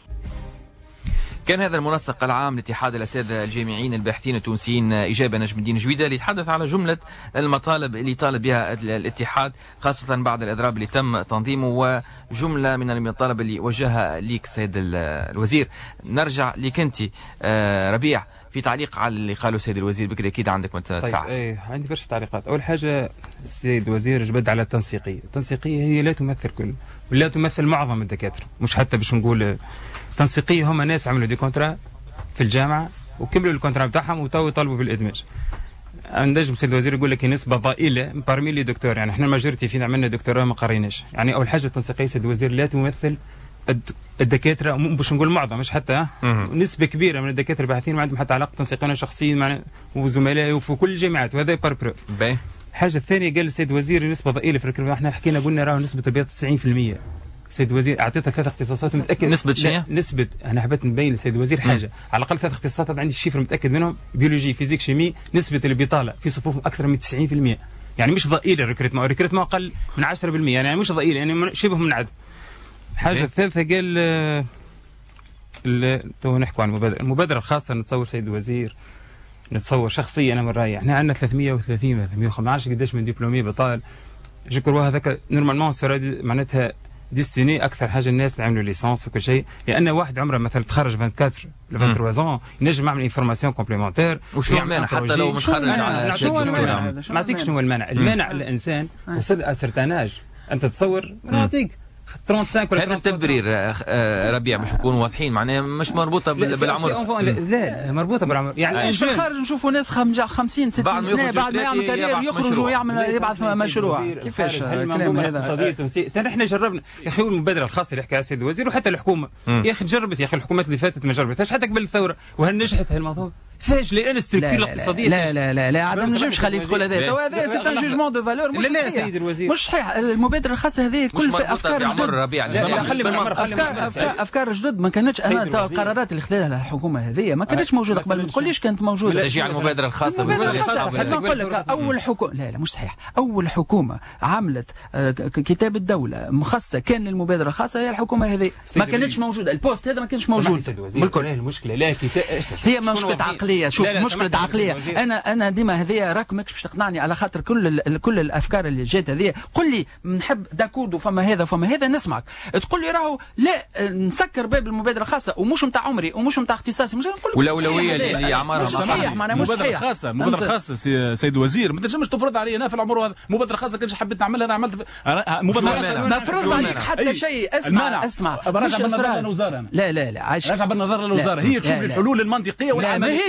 كان هذا المنسق العام لاتحاد الأساتذة الجامعيين الباحثين التونسيين إجابة نجم الدين جويدة، اللي يتحدث على جملة المطالب اللي طالب بها الاتحاد، خاصة بعد الإضراب اللي تم تنظيمه، وجملة من المطالب اللي وجهها ليك سيد الوزير. نرجع لك أنت ربيع في تعليق على اللي قاله السيد الوزير بكري، أكيد عندك ما تفعل. طيب ايه عندي برشا تعليقات. أول حاجة السيد الوزير جبد على التنسيقية، التنسيقية هي لا تمثل كل ولا تمثل معظم الدكاترة، مش حتى باش نقول تنسيقية. هم ناس عملوا دي كونترا في الجامعة وكملوا الكونترا بتاعهم وتو يطالبوا بالإدماج. نجم السيد الوزير يقول لك نسبة ضئيلة بارمي لي دكتور، يعني احنا الماجورتي فينا عملنا دكتوراه ما قريناش. يعني أول حاجة التنسيقية سيد الوزير لا تمثل الدكاترة، باش نقول معظم مش حتى نسبة كبيرة من الدكاترة الباحثين ما عندهم حتى علاقة تنسيقية شخصية مع وزملائي وفي كل الجامعات، وهذا بار بروف. الحاجة الثانية قال السيد الوزير نسبة ضئيلة في الركب، احنا حكينا قلنا راه نسبة البيض تسعين بالمئة. السيد الوزير اعطيتها ثلاث اختصاصات متاكد نسبه شنو؟ نسبه انا حبيت نبين للسيد الوزير حاجه، على الاقل ثلاث اختصاصات عندي الشيفر متاكد منهم، بيولوجي فيزيك شيمي، نسبه البطاله في صفوفهم اكثر من تسعين بالمئة، يعني مش ضئيل الريكروتمون، الريكروتمون اقل من عشرة بالمئة، يعني مش ضئيل، يعني شبه منعدم. الحاجه الثالثه قال تو نحكوا عن المبادره، المبادره الخاصه نتصور سيد الوزير، نتصور شخصيا انا من رايي احنا عندنا ثلاثمئة وثلاثين ثلاثمئة وخمسة عشر قداش من دبلومي بطال، جو هذاك نورمالمون معناتها ديستيني اكثر حاجه الناس اللي عملوا ليسانس وكل شيء، لان واحد عمره مثلا تخرج أربعة وعشرين ل ثلاثة وعشرين ينجم يعمل انفورماسيون كومبليمونتير. وشو المانع حتى لو متخرج على شنو المانع؟ ما نعطيكش شنو هو المانع، المانع الانسان وصل اسرتاناج انت تصور نعطيك خمسة وثلاثين هذا التبرير ربيع باش نكونوا واضحين، معناها مش مربوطه بالعمر. لا مربوطه بالعمر، يعني في الخارج نشوفوا ناس خمسين ستين سنه بعد ما يعمل كارير يخرج ويعمل يبعث مشروع. كيفاش الكلام هذا؟ ترى احنا جربنا يا اخي المبادره الخاصه اللي حكاها السيد الوزير وحتى الحكومه يا اخي جربت، يا اخي الحكومات اللي فاتت ما جربتهاش حتى قبل الثوره، وهل نجحت هالموضوع؟ فاش لان ستركتور الاقتصاديه لا لا لا لا عدم نجمش خليه يدخل هذا، تو هذا سي ان جوجمون دو فالور مش لا سيد الوزير مش صحيح. المبادره الخاصه هذه كل في افكار جدد، افكار افكار جدد ما كانتش. انا القرارات اللي خذاها الحكومه هذه ما كانتش موجوده قبل، ما تقوليش كانت موجوده. تشجيع المبادره الخاصه نقول لك اول حكومه لا لا مش صحيح، اول حكومه عملت كتاب الدوله مخصصه كان للمبادره الخاصه هي الحكومه هذه، ما كانتش موجوده. البوست هذا ما كانش موجود بالكل. المشكله لا هي مشكله عقليه. شوف مشكله عقليه، انا انا ديما هذه راك ماكش باش تقنعني على خاطر كل كل الافكار اللي جات هذه. قل لي نحب داكود وفما هذا وفما هذا نسمعك، تقول لي راهو لا نسكر باب المبادره الخاصه ومش نتاع عمري ومش نتاع اختصاصي، مش نقول لك والاولويه اللي عمرها صحيح. معناها مش صحيح. مبادره خاصه مبادره خاصه سيد وزير ما تنجمش تفرض علي انا في العمر هذا مبادره خاصه كنت حبيت نعملها انا عملت مبادره خاصه ما فرض عليك حتى شيء. اسمع اسمع راجع بالنظر للوزاره، لا لا لا راجع بالنظر للوزاره هي تشوف الحلول المنطقيه لا ماهيش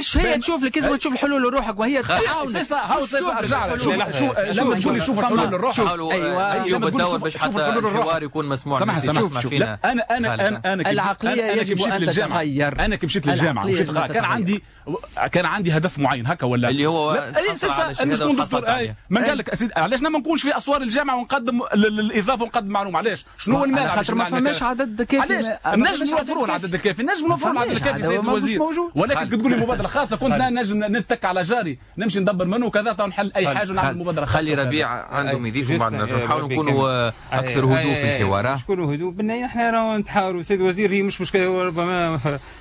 مش هي تشوف لك لازم تشوف الحلول لروحك وهي تعاونك. هاو ارجع لك لما تقول لي شوف الحلول لروحك. ايوه لما تقول شوف باش حتى الحوار يكون مسموع. سامح سامح شوف انا انا انا انا العقليه يجب ان تتغير. انا كي مشيت للجامعه مشيت كان عندي كان عندي هدف معين هكا ولا اللي هو انا شكون دكتور من قال لك اسيدي علاش ما نكونش في اسوار الجامعه ونقدم الاضافه ونقدم معلومه علاش شنو المانع خاطر ما فماش عدد كافي نجم نوفروا العدد الكافي نجم نوفروا العدد الكافي سيد الوزير ولكن كي تقول لي مبادره خاصه كنت نجم نتك على جاري نمشي ندبر منه وكذا نحل اي حاجه ونعمل مبادره خاصه. خلي ربيع عندهم يضيفوا بعد نحاولوا نكونوا اكثر هدوء في الحوار. نكونوا هدوء بالنهايه احنا نتحاوروا سيد الوزير هي مش مشكله ربما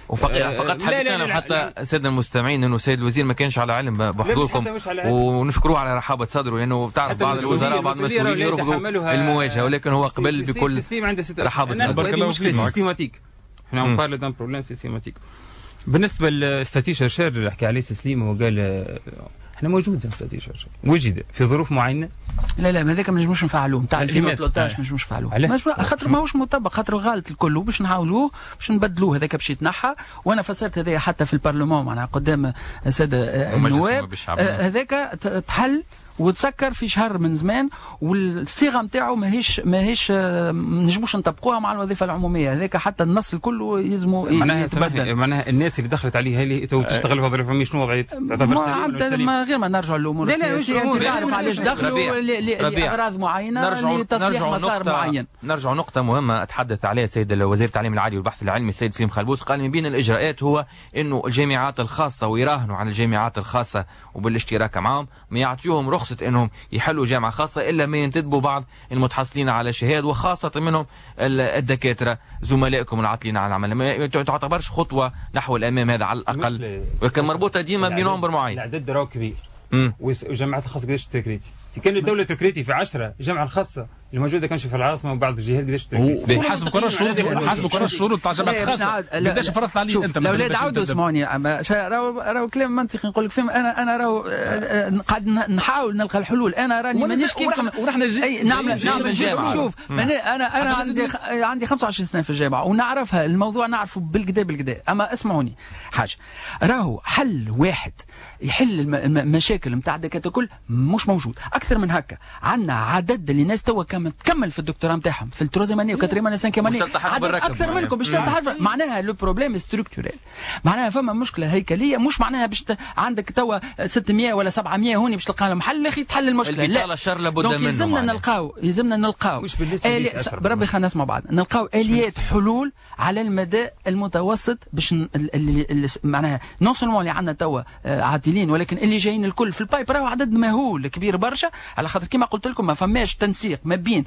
فقط حدثنا حتى الساده المستمعين انه السيد الوزير ما كانش على علم بحضوركم ونشكروه على رحابه صدره لانه بتعرف بعض الوزراء بعض المسؤولين يرفضوا المواجهه ولكن هو قبل بكل رحابه صدره. مشكله سيستيماتيك احنا نقارن دان بروبليم سيستيماتيك. بالنسبه للستاتيشر شير اللي حكى عليه سليم هو قال احنا موجود ستاتيشر وجد في ظروف معينه. لا لا هذاك ما نجموش نفعلوه نتاع ألفين وثلاثة عشر ما نجموش نفعلوه خاطر ماهوش مطبق خاطر غالط الكل باش نحاولوه باش نبدلوه هذاك باش يتنحى. وانا فسرت هذايا حتى في البرلمان معناها قدام الساده النواب هذاك تحل وتسكر في شهر من زمان والصيغه نتاعو ماهيش ماهيش نجموش نطبقوها مع الوظيفه العموميه هذاك حتى النص الكل يلزموا يتبدل. معناها الناس اللي دخلت عليه اللي تو تشتغل في الوظيفه شنو وضعيه تعتبر ما غير ما نرجعوا للامور السياسيه انت تعرف علاش دخلوا لاغراض معينه لتصليح مسار معين. نرجع نقطه مهمه اتحدث عليها سيد وزير التعليم العالي والبحث العلمي السيد سليم خلبوس قال من بين الاجراءات هو انه الجامعات الخاصه ويراهنوا على الجامعات الخاصه وبالاشتراك معهم ما يعطيوهم رخصه انهم يحلوا جامعه خاصه الا ما ينتدبوا بعض المتحصلين على شهاد وخاصه منهم الدكاتره زملائكم العاطلين عن العمل. ما تعتبرش خطوه نحو الامام هذا على الاقل وكان مربوطه ديما بنمبر معين. العدد راهو كبير والجامعات الخاصه قداش تكريتي كان الدوله تكريتي في عشرة الجامعه الخاصه الموجوده كانش في العاصمه وبعض الجهات قداش تكريتي حسب قرار الشروط حسب قرار الشروط تاع الجامعات الخاصه قداش فرضت عليه انت. الاولاد عاودوا اسمعوني راهو راهو كلام منطقي نقول لك فيهم انا انا راهو قاعد نحاول نلقى الحلول. انا راني مانيش كيفكم اي نعمل نعمل شوف انا انا عندي عندي خمسة وعشرين سنه في الجامعه ونعرفها الموضوع نعرفه بالكدا بالكدا. اما اسمعوني حاجه راهو حل واحد يحل المشاكل نتاع الدكاتره الكل مش موجود. اكثر من هكا عندنا عدد اللي ناس توا تكمل في الدكتوراه نتاعهم في التروزيام اني وكاتريم اني سانكيام اني عدد اكثر منكم باش تلتحق. معناها لو بروبليم ستركتورال معناها فما مشكله هيكليه مش معناها باش عندك توا ستمية ولا سبعمية هوني باش تلقى لهم حل اخي تحل المشكله. لا الشر لابد منه. يلزمنا نلقاو يلزمنا نلقاو آلي... بربي خلينا نسمع بعض نلقاو اليات حلول على المدى المتوسط باش اللي معناها نون سولمون اللي عندنا توا عاطلين ولكن اللي جايين الكل في البايب راهو عدد مهول كبير برشا على خاطر كما قلت لكم ما فماش تنسيق ما بين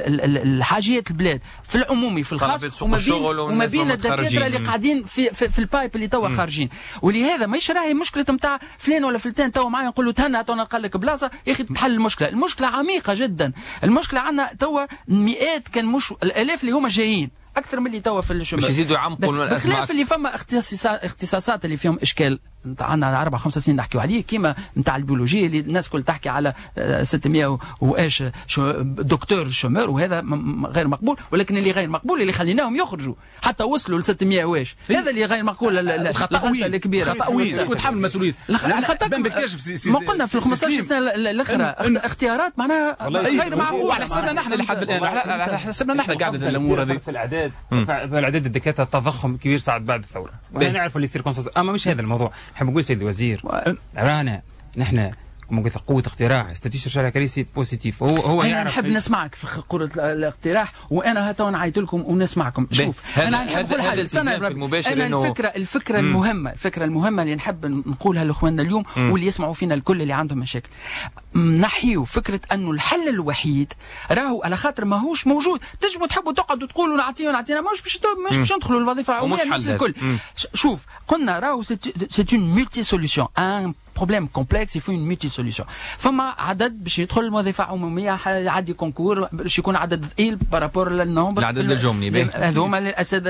الحاجيات البلاد في العمومي في الخاص وما بين وما بين الدكاتره اللي قاعدين في في, في البايب اللي توا خارجين. ولهذا ماهيش راهي مشكله نتاع فلان ولا فلتان توا معايا نقول له تهنى تو نلقى لك بلاصه يا اخي تحل المشكله. المشكله عميقه جدا. المشكله عندنا توا مئات كان مش الالاف اللي هما جايين اكثر من اللي توا في الشمال باش يزيدوا يعمقوا بخلاف اللي فما اختصاصات اختصاصات اللي فيهم اشكال عندنا أربع خمس سنين نحكيو عليه كيما نتاع البيولوجيا اللي الناس كل تحكي على ستمية واش دكتور شومور وهذا غير مقبول. ولكن اللي غير مقبول اللي خليناهم يخرجوا حتى وصلوا ل ستمية واش هذا اللي غير مقبول. الخطأ الكبيره خطأوين شكون يتحمل المسؤوليه ما قلنا في خمسطاش سنه الاخرى اختيارات معناها غير معقوله على حسبنا نحن لحد الان على حسبنا نحن قاعده الامور هذه في الاعداد في الاعداد الدكاتره التضخم كبير صعد بعد الثوره ونعرف اللي يصير اما مش هذا الموضوع. نحب نقول سيد الوزير رانا نحن كما قلت قوه اقتراح استاتيشر شارع كريسي بوزيتيف هو هو انا نحب نسمعك في قوه الاقتراح وانا هاتو نعيط لكم ونسمعكم. شوف انا نحب نقول حاجه استنى انا الفكره الفكره مم. المهمه الفكره المهمه اللي نحب نقولها لاخواننا اليوم مم. واللي يسمعوا فينا الكل اللي عندهم مشاكل نحيوا فكره انه الحل الوحيد راهو على خاطر ماهوش موجود. تجبوا تحبوا تقعدوا تقولوا نعطيو نعطينا ماهوش باش مش باش ندخلوا الوظيفه العموميه الناس الكل. شوف قلنا راهو سي اون ملتي سوليوشن ان بروبليم كومبلكس يفو اون ميتي سوليسيون. فما عدد باش يدخل الوظيفه عموميه يعدي كونكور باش يكون عدد ثقيل بارابور للنومبر العدد الجملي هذوما الاساتذه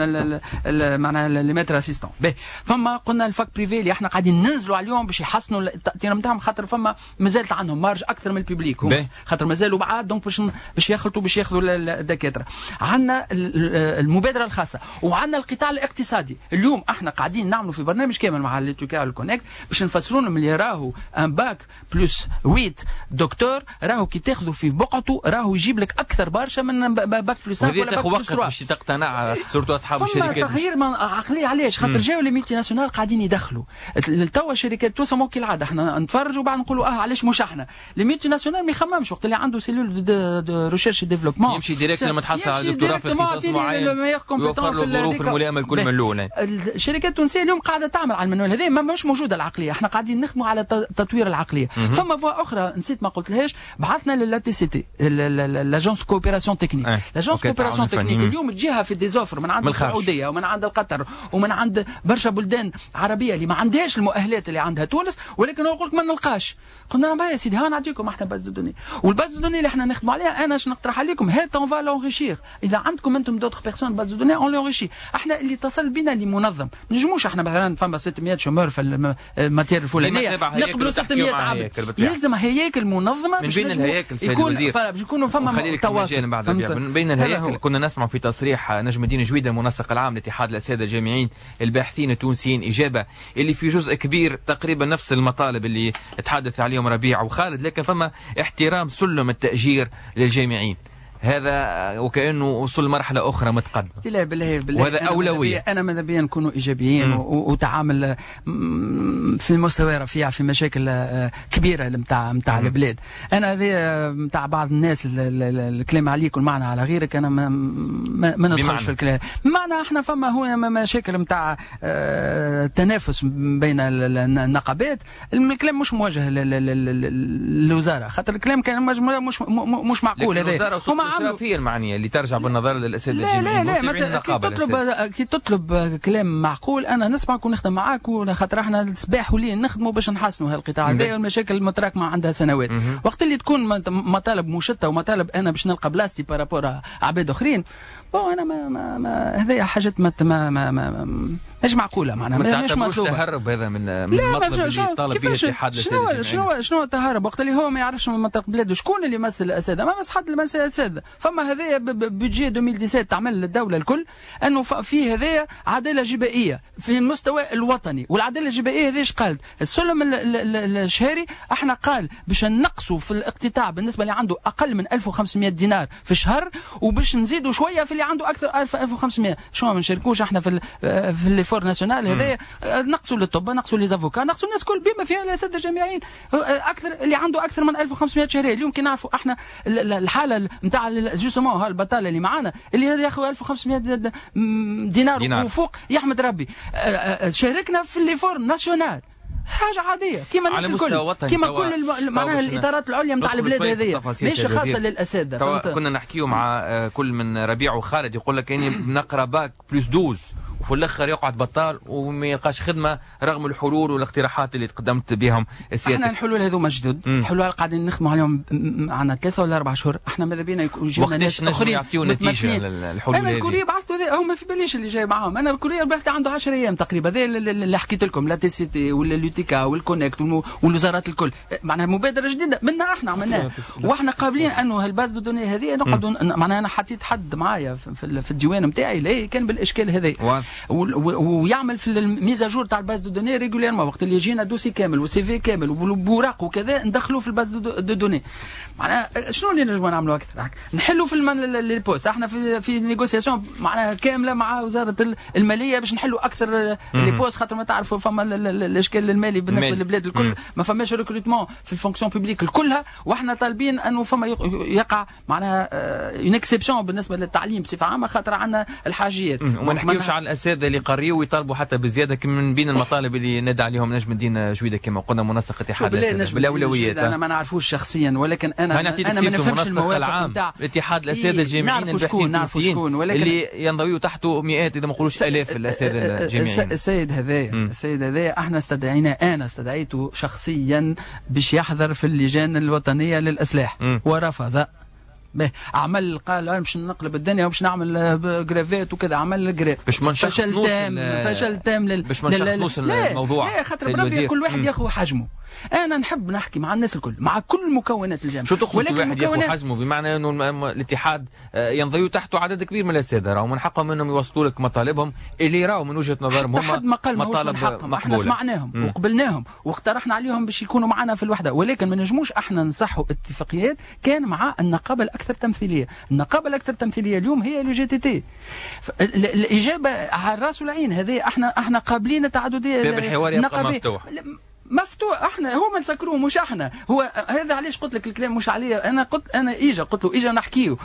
معناها لي ماتر اسيستون. فما قلنا الفاك بريفي اللي احنا قاعدين ننزلوا عليهم باش يحسنوا التاثير نتاعهم خاطر فما مازالت عندهم مارج اكثر من الببليك خاطر مازالوا بعاد دونك باش باش يخلطوا باش ياخذوا الدكاتره. عندنا المبادره الخاصه وعندنا القطاع الاقتصادي. اليوم احنا قاعدين نعملوا في برنامج كامل مع ليتوكا والكونكت باش نفسروا لهم اللي راهو ان باك بلس ثمانية دكتور راهو كي تاخذوا في بقعته راهو يجيب لك اكثر برشا من باك بلس ولا باك بلس ثلاثة باش تقتنع سورتو اصحاب الشركات. فما تغيير عقليه علاش خاطر جاوا لي ميلتي ناسيونال قاعدين يدخلوا للتوا شركات توسع مو كالعاده احنا نتفرجوا وبعد نقولوا اه علاش مش احنا لي ميلتي ناسيونال ما يخممش وقت اللي عنده سيلول دو ريشيرش ديفلوبمون يمشي ديريكت لما تحصل على دكتوراه في اختصاص معين يوفر له الظروف الملائمه الكل من الاول. الشركات التونسيه اليوم قاعده تعمل على المنوال هذا ما مش موجوده العقليه. احنا قاعدين نخدموا على تطوير العقليه. فما فوا اخرى نسيت ما قلتلهاش بعثنا للا تي سي تي لاجونس كوبيراسيون تكنيك. لاجونس كوبيراسيون تكنيك اليوم تجيها في ديزوفر من عند السعوديه ومن عند قطر ومن عند برشا بلدان عربيه اللي ما عندهاش المؤهلات اللي عندها تونس ولكن نقول لك ما نلقاش. قلنا لهم يا سيدي ها نعطيكم احنا باز دو دوني والباز دو دوني اللي احنا نخدموا عليها انا اش نقترح عليكم هات اون فا لونريشير. اذا عندكم انتم دوتر بيرسون باز دو دوني اون لونريشي. احنا اللي اتصل بنا اللي منظم ما نجموش احنا مثلا فما ستمائة شومور في الماتير الفلانيه نقبلوا ستمائة عبد. يلزم هياكل منظمه من بين الهياكل سيد الوزير باش يكونوا فما تواصل من بين الهياكل. كنا نسمع في تصريح نجم الدين جويده المنسق العام لاتحاد الاساتذه الجامعيين الباحثين التونسيين اجابه اللي في جزء كبير تقريبا نفس المطالب اللي تحدث عليهم ربيع وخالد لكن فما احترام سلم التأجير للجامعين. هذا وكأنه وصل لمرحلة أخرى متقدمة. لا بالله بالله وهذا أنا أولوية. أنا ماذا بيا نكونوا إيجابيين وتعامل في المستوى رفيع في مشاكل كبيرة متاع متاع البلاد. أنا هذا متاع بعض الناس الكلام عليك والمعنى على غيرك أنا ما ما, ما ندخلش في الكلام. معنى إحنا فما هو مشاكل متاع تنافس بين النقابات. الكلام مش موجه للوزارة خاطر الكلام كان مش مش مش معقول هذا. الاشرافيه المعنيه اللي ترجع بالنظر للاساتذه لا لا لا لا كي تطلب كي تطلب كلام معقول انا نسمعك ونخدم معاك وخاطر احنا الصباح وليل نخدموا باش نحسنوا هالقطاع هذا والمشاكل المتراكمه عندها سنوات. وقت اللي تكون مطالب مشتته ومطالب انا باش نلقى بلاصتي بارابور عباد اخرين بون انا ما, ما, ما هذه حاجات ما ما ما, ما مش معقوله معناها مش مطلوبه. تهرب هذا من من المطلب اللي طالب به الاتحاد الاساتذه. شنو شنو التهرب وقت اللي هو ما يعرفش من منطقه بلاده شكون اللي يمثل الاساتذه ما مس حد اللي يمثل الاساتذه. فما هذايا بيجي ألفين وسبعة عشر تعمل للدوله الكل انه في هذايا عداله جبائيه في المستوى الوطني والعداله الجبائيه هذه ايش قالت السلم الشهري احنا قال باش نقصوا في الاقتطاع بالنسبه اللي عنده اقل من ألف وخمسمائة دينار في الشهر وباش نزيدوا شويه في اللي عنده اكثر ألف وخمسمائة. شو ما نشاركوش احنا في في الليفور ناسيونال هذايا نقصوا للطب نقصوا ليزافوكا نقصوا الناس كل بما فيها الاساتذه الجامعيين اكثر اللي عنده اكثر من ألف وخمسمائة شهريه. اليوم كي نعرفوا احنا الحاله نتاع جوستومون هالبطاله اللي معانا اللي ياخذ ألف وخمسمائة دينار, دينار وفوق يحمد ربي شاركنا في الليفور ناسيونال حاجه عاديه كيما الناس الكل كيما كل معناها الاطارات العليا نتاع البلاد هذه مش خاصه للاساتذه. كنا نحكيو مع كل من ربيع وخالد يقول لك اني نقرا باك بلس اثناشر وفي الاخر يقعد بطال وما يلقاش خدمه رغم الحلول والاقتراحات اللي تقدمت بهم سيادتك. احنا الحلول هذوما جدد حلول قاعدين نخدموا عليهم عندنا ثلاثه ولا اربع شهور. احنا ماذا بينا يجينا ناس اخرين يعطيو نتيجه للحلول هذه. انا الكوريا بعثت هما في باليش اللي جاي معاهم. انا الكوريا بعثت عنده عشرة ايام تقريبا هذا اللي حكيت لكم لا تي سي تي ولا لوتيكا والكونكت والوزارات الكل معناها مبادره جديده منا احنا عملناها واحنا قابلين انه هالباز دو دوني هذه نقعدوا معناها انا حطيت حد معايا في الديوان نتاعي لا كان بالاشكال هذا ويعمل في الميزاجور تاع الباز دو دوني ريغوليرمون وقت اللي يجينا دوسي كامل وسي في كامل وبوراق وكذا ندخلوه في الباز دو دوني. معناها شنو اللي نجموا نعملوا اكثر نحلوا في لي بوست احنا في في نيغوسياسيون معناها كامله مع وزاره الماليه باش نحلوا اكثر لي بوست خاطر ما تعرفوا فما الاشكال المالي بالنسبه للبلاد الكل ما فماش ريكروتمون في الفونكسيون بوبليك الكلها واحنا طالبين انه فما يقع معناها اون اكسبسيون بالنسبه للتعليم بصفه عامه خاطر عندنا الحاجيات وما نحكيوش على الاساتذه الاساتذه اللي قريوا ويطالبوا حتى بزياده كم من بين المطالب اللي ندى عليهم نجم الدين جويده كما قلنا منسق اتحاد الاساتذه بالاولويات. انا ما نعرفوش شخصيا ولكن انا انا ما نفهمش الموافقه نتاع الاتحاد الاساتذه الجامعيين الباحثين التونسيين اللي ينضويوا تحته مئات اذا ما نقولوش الاف الاساتذه الجامعيين. السيد هذايا السيد هذايا احنا استدعينا انا استدعيته شخصيا باش يحضر في اللجان الوطنيه للاسلاح ورفض. عمل قال باش نقلب الدنيا وباش نعمل جرافات وكذا، عمل جراف باش ما فشل تام فشل تام لل... باش ما نشخصوش الموضوع. لا خاطر بربي كل واحد ياخذ حجمه. انا نحب نحكي مع الناس الكل مع كل مكونات الجامعه. شو تقصد كل واحد ياخذ حجمه؟ بمعنى انه الاتحاد ينضوي تحته عدد كبير من الاساتذه راهو من حقهم انهم يوصلوا لك مطالبهم اللي راهو من وجهه نظرهم هم مطالب مقبوله. احنا سمعناهم م. وقبلناهم واقترحنا عليهم باش يكونوا معنا في الوحده، ولكن ما نجموش احنا نصحوا اتفاقيات كان مع النقابه الاكثر تمثيليه. النقابه الاكثر تمثيليه اليوم هي لو جي تي تي. الاجابه على الراس والعين. هذه احنا احنا قابلين التعدديه. باب الحوار يبقى مفتوح مفتوح. احنا هما نسكروه مش احنا. هو هذا علاش قلت لك الكلام مش عليا انا. قلت انا اجا قلت له اجا نحكيه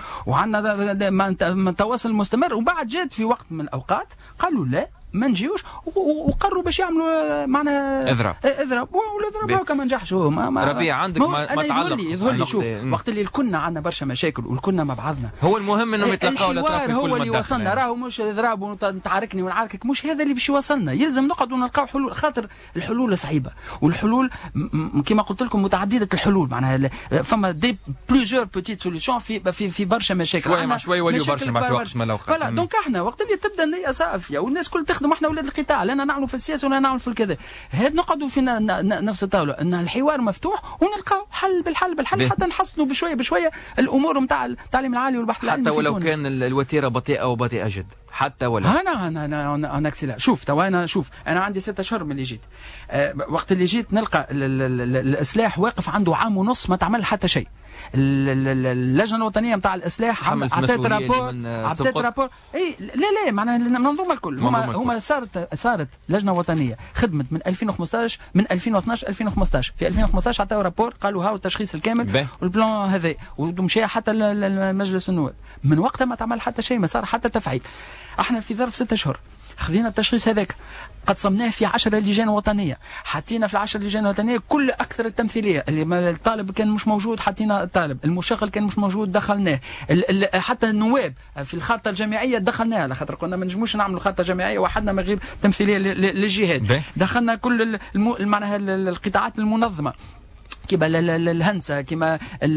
وعندنا تواصل مستمر، وبعد جات في وقت من الاوقات قالوا لا ما نجيوش وقرروا باش يعملوا معنا اضرب اضرب والاضراب هو كما نجحش. هو ما, ما ربيع عندك ما, ما يظهر لي يظهر لي شوف وقت اللي كنا عندنا برشا مشاكل وكنا مع بعضنا هو المهم انهم يتلاقاو. الحوار هو اللي وصلنا. راهو مش اضراب ونتعاركني ونعاركك، مش هذا اللي باش يوصلنا. يلزم نقعد ونلقاو حلول، خاطر الحلول صعيبه والحلول كما قلت لكم متعدده الحلول. معناها فما دي بليزيور بوتيت سوليسيون في في في برشا مشاكل شويه مع شويه وليو برشا مع وقت ما لو فوالا. دونك احنا وقت اللي تبدا النيه صافيه والناس كل تخدم احنا ولاد القطاع، لأننا نعملوا في السياسة ولا نعمل في الكذا، هاد نقعدوا في نفس الطاولة ان الحوار مفتوح ونلقاو حل بالحل بالحل حتى نحسنوا بشويه بشويه الامور نتاع التعليم العالي والبحث العلمي حتى ولو كان الوتيره بطيئه وبطيئه جدا. حتى ولو انا انا انا انا, أنا اكسلها. شوف تو انا شوف انا عندي ستة اشهر من اللي جيت. أه وقت اللي جيت نلقى الاسلاح واقف عنده عام ونص ما تعمل حتى شيء. اللجنه الوطنيه نتاع الاسلاح عطيت رابور عطيت رابور اي لا لا معناها المنظومه الكل هما هما صارت صارت لجنه وطنيه خدمت من ألفين وخمسطاش من ألفين واثناش ألفين وخمسطاش في ألفين وخمسطاش عطاو رابور قالوا هاو التشخيص الكامل والبلان هذا ومشى حتى مجلس النواب. من وقتها ما تعمل حتى شيء، ما صار حتى تفعيل. احنا في ظرف ستة اشهر خذينا التشخيص هذاك قسمناه في عشرة لجان وطنية، حطينا في العشر لجان وطنية كل أكثر التمثيلية. اللي الطالب كان مش موجود حطينا الطالب، المشغل كان مش موجود دخلناه، حتى النواب في الخارطة الجامعية دخلناها على خاطر كنا ما نجموش نعملوا خارطة جامعية وحدنا من غير تمثيلية للجهات. دخلنا كل معناها القطاعات المنظمة كما الهندسه كما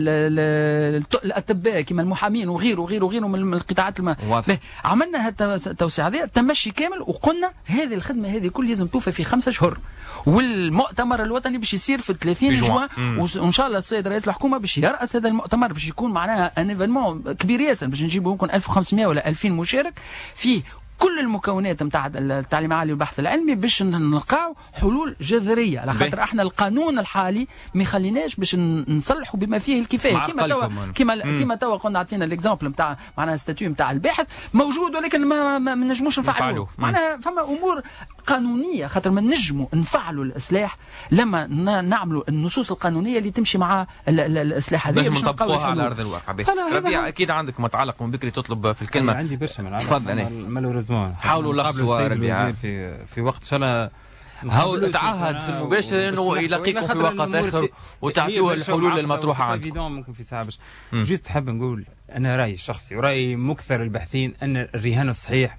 الاطباء كما المحامين وغيره وغيره وغيره من القطاعات الم... عملنا التوسيع هذه تمشي كامل وقلنا هذه الخدمه هذه كل لازم توفى في خمسة اشهر. والمؤتمر الوطني باش يصير في ثلاثين جوان وان شاء الله السيد رئيس الحكومه باش يرأس هذا المؤتمر باش يكون معناها ان ايفينمون كبير ياسر باش نجيبوا يمكن ألف وخمسمائة ولا ألفين مشارك فيه كل المكونات نتاع التعليم العالي والبحث العلمي باش نلقاو حلول جذريه على خاطر احنا القانون الحالي ما يخليناش باش نصلحوا بما فيه الكفايه كما توا كما كما توا قلنا عطينا الاكزامبل نتاع معناها ستاتيو نتاع الباحث موجود ولكن ما, ما, ما نجموش نفعلوه. معناها فما امور قانونيه خاطر ما نجموا نفعلوا الاصلاح لما نعملوا النصوص القانونيه اللي تمشي مع الاصلاح هذه باش نطبقوها على ارض الواقع. ربيع اكيد عندك متعلق من بكري تطلب في الكلمه. عندي برشا من تفضل. حاولوا لخصوا ربيع في في وقت شلا هاو تعهد في المباشر انه يلاقيكم في وقت اخر وتعطيوه الحلول المطروحه عندكم. ممكن في ساعه باش جيت حاب نقول انا رايي الشخصي ورايي مكثر الباحثين ان الرهان الصحيح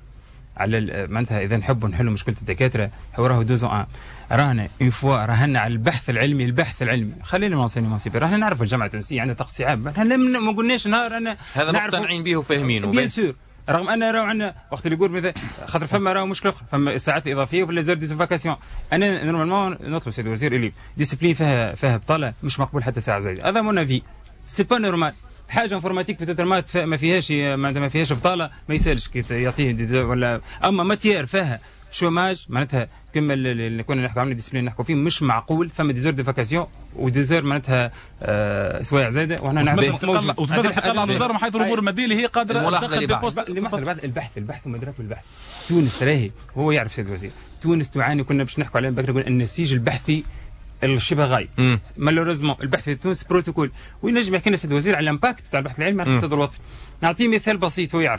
على معناتها اذا نحبوا نحلوا مشكله الدكاتره هو راهو دوزو ان رانا اون فوا راهنا على البحث العلمي. البحث العلمي خلينا نوصلني مصيبه رانا نعرفوا الجامعه التونسيه عندها تقطيعات ما قلناش نهار انا هذا مقتنعين به وفاهمينه بيان سور رغم ان راهو عندنا وقت اللي يقول مثلا خاطر فما راهو مشكله اخرى فما ساعات اضافيه ولا زر ديزوفاكاسيون. انا نورمالمون نطلب سيد الوزير اللي ديسيبلين فيها فيها بطاله مش مقبول حتى ساعه زايده. هذا مون افي سي با نورمال. حاجه انفورماتيك في تترمات ما فيهاش ما فيهاش بطاله ما يسالش كي يعطيه ولا اما ماتيير فيها شوماج معناتها كما اللي كنا نحكوا عنه ديسيبلين نحكوا فيه مش معقول. فما ديزور دي فاكاسيون وديزور معناتها آه سوايع زايده وهنا نعرف وتبدل حتى على الوزاره من حيث الامور الماديه اللي هي قادره تدخل البحث البحث البحث ومدرك البحث. تونس راهي هو يعرف سيد الوزير تونس تعاني كنا باش نحكوا عليه بكره نقول النسيج البحثي الشبه غايب مالوريزمون. البحث في تونس بروتوكول وينجم يحكي لنا سيد الوزير على الامباكت تاع البحث العلمي على الاقتصاد الوطني. نعطيه مثال بسيط هو يعرف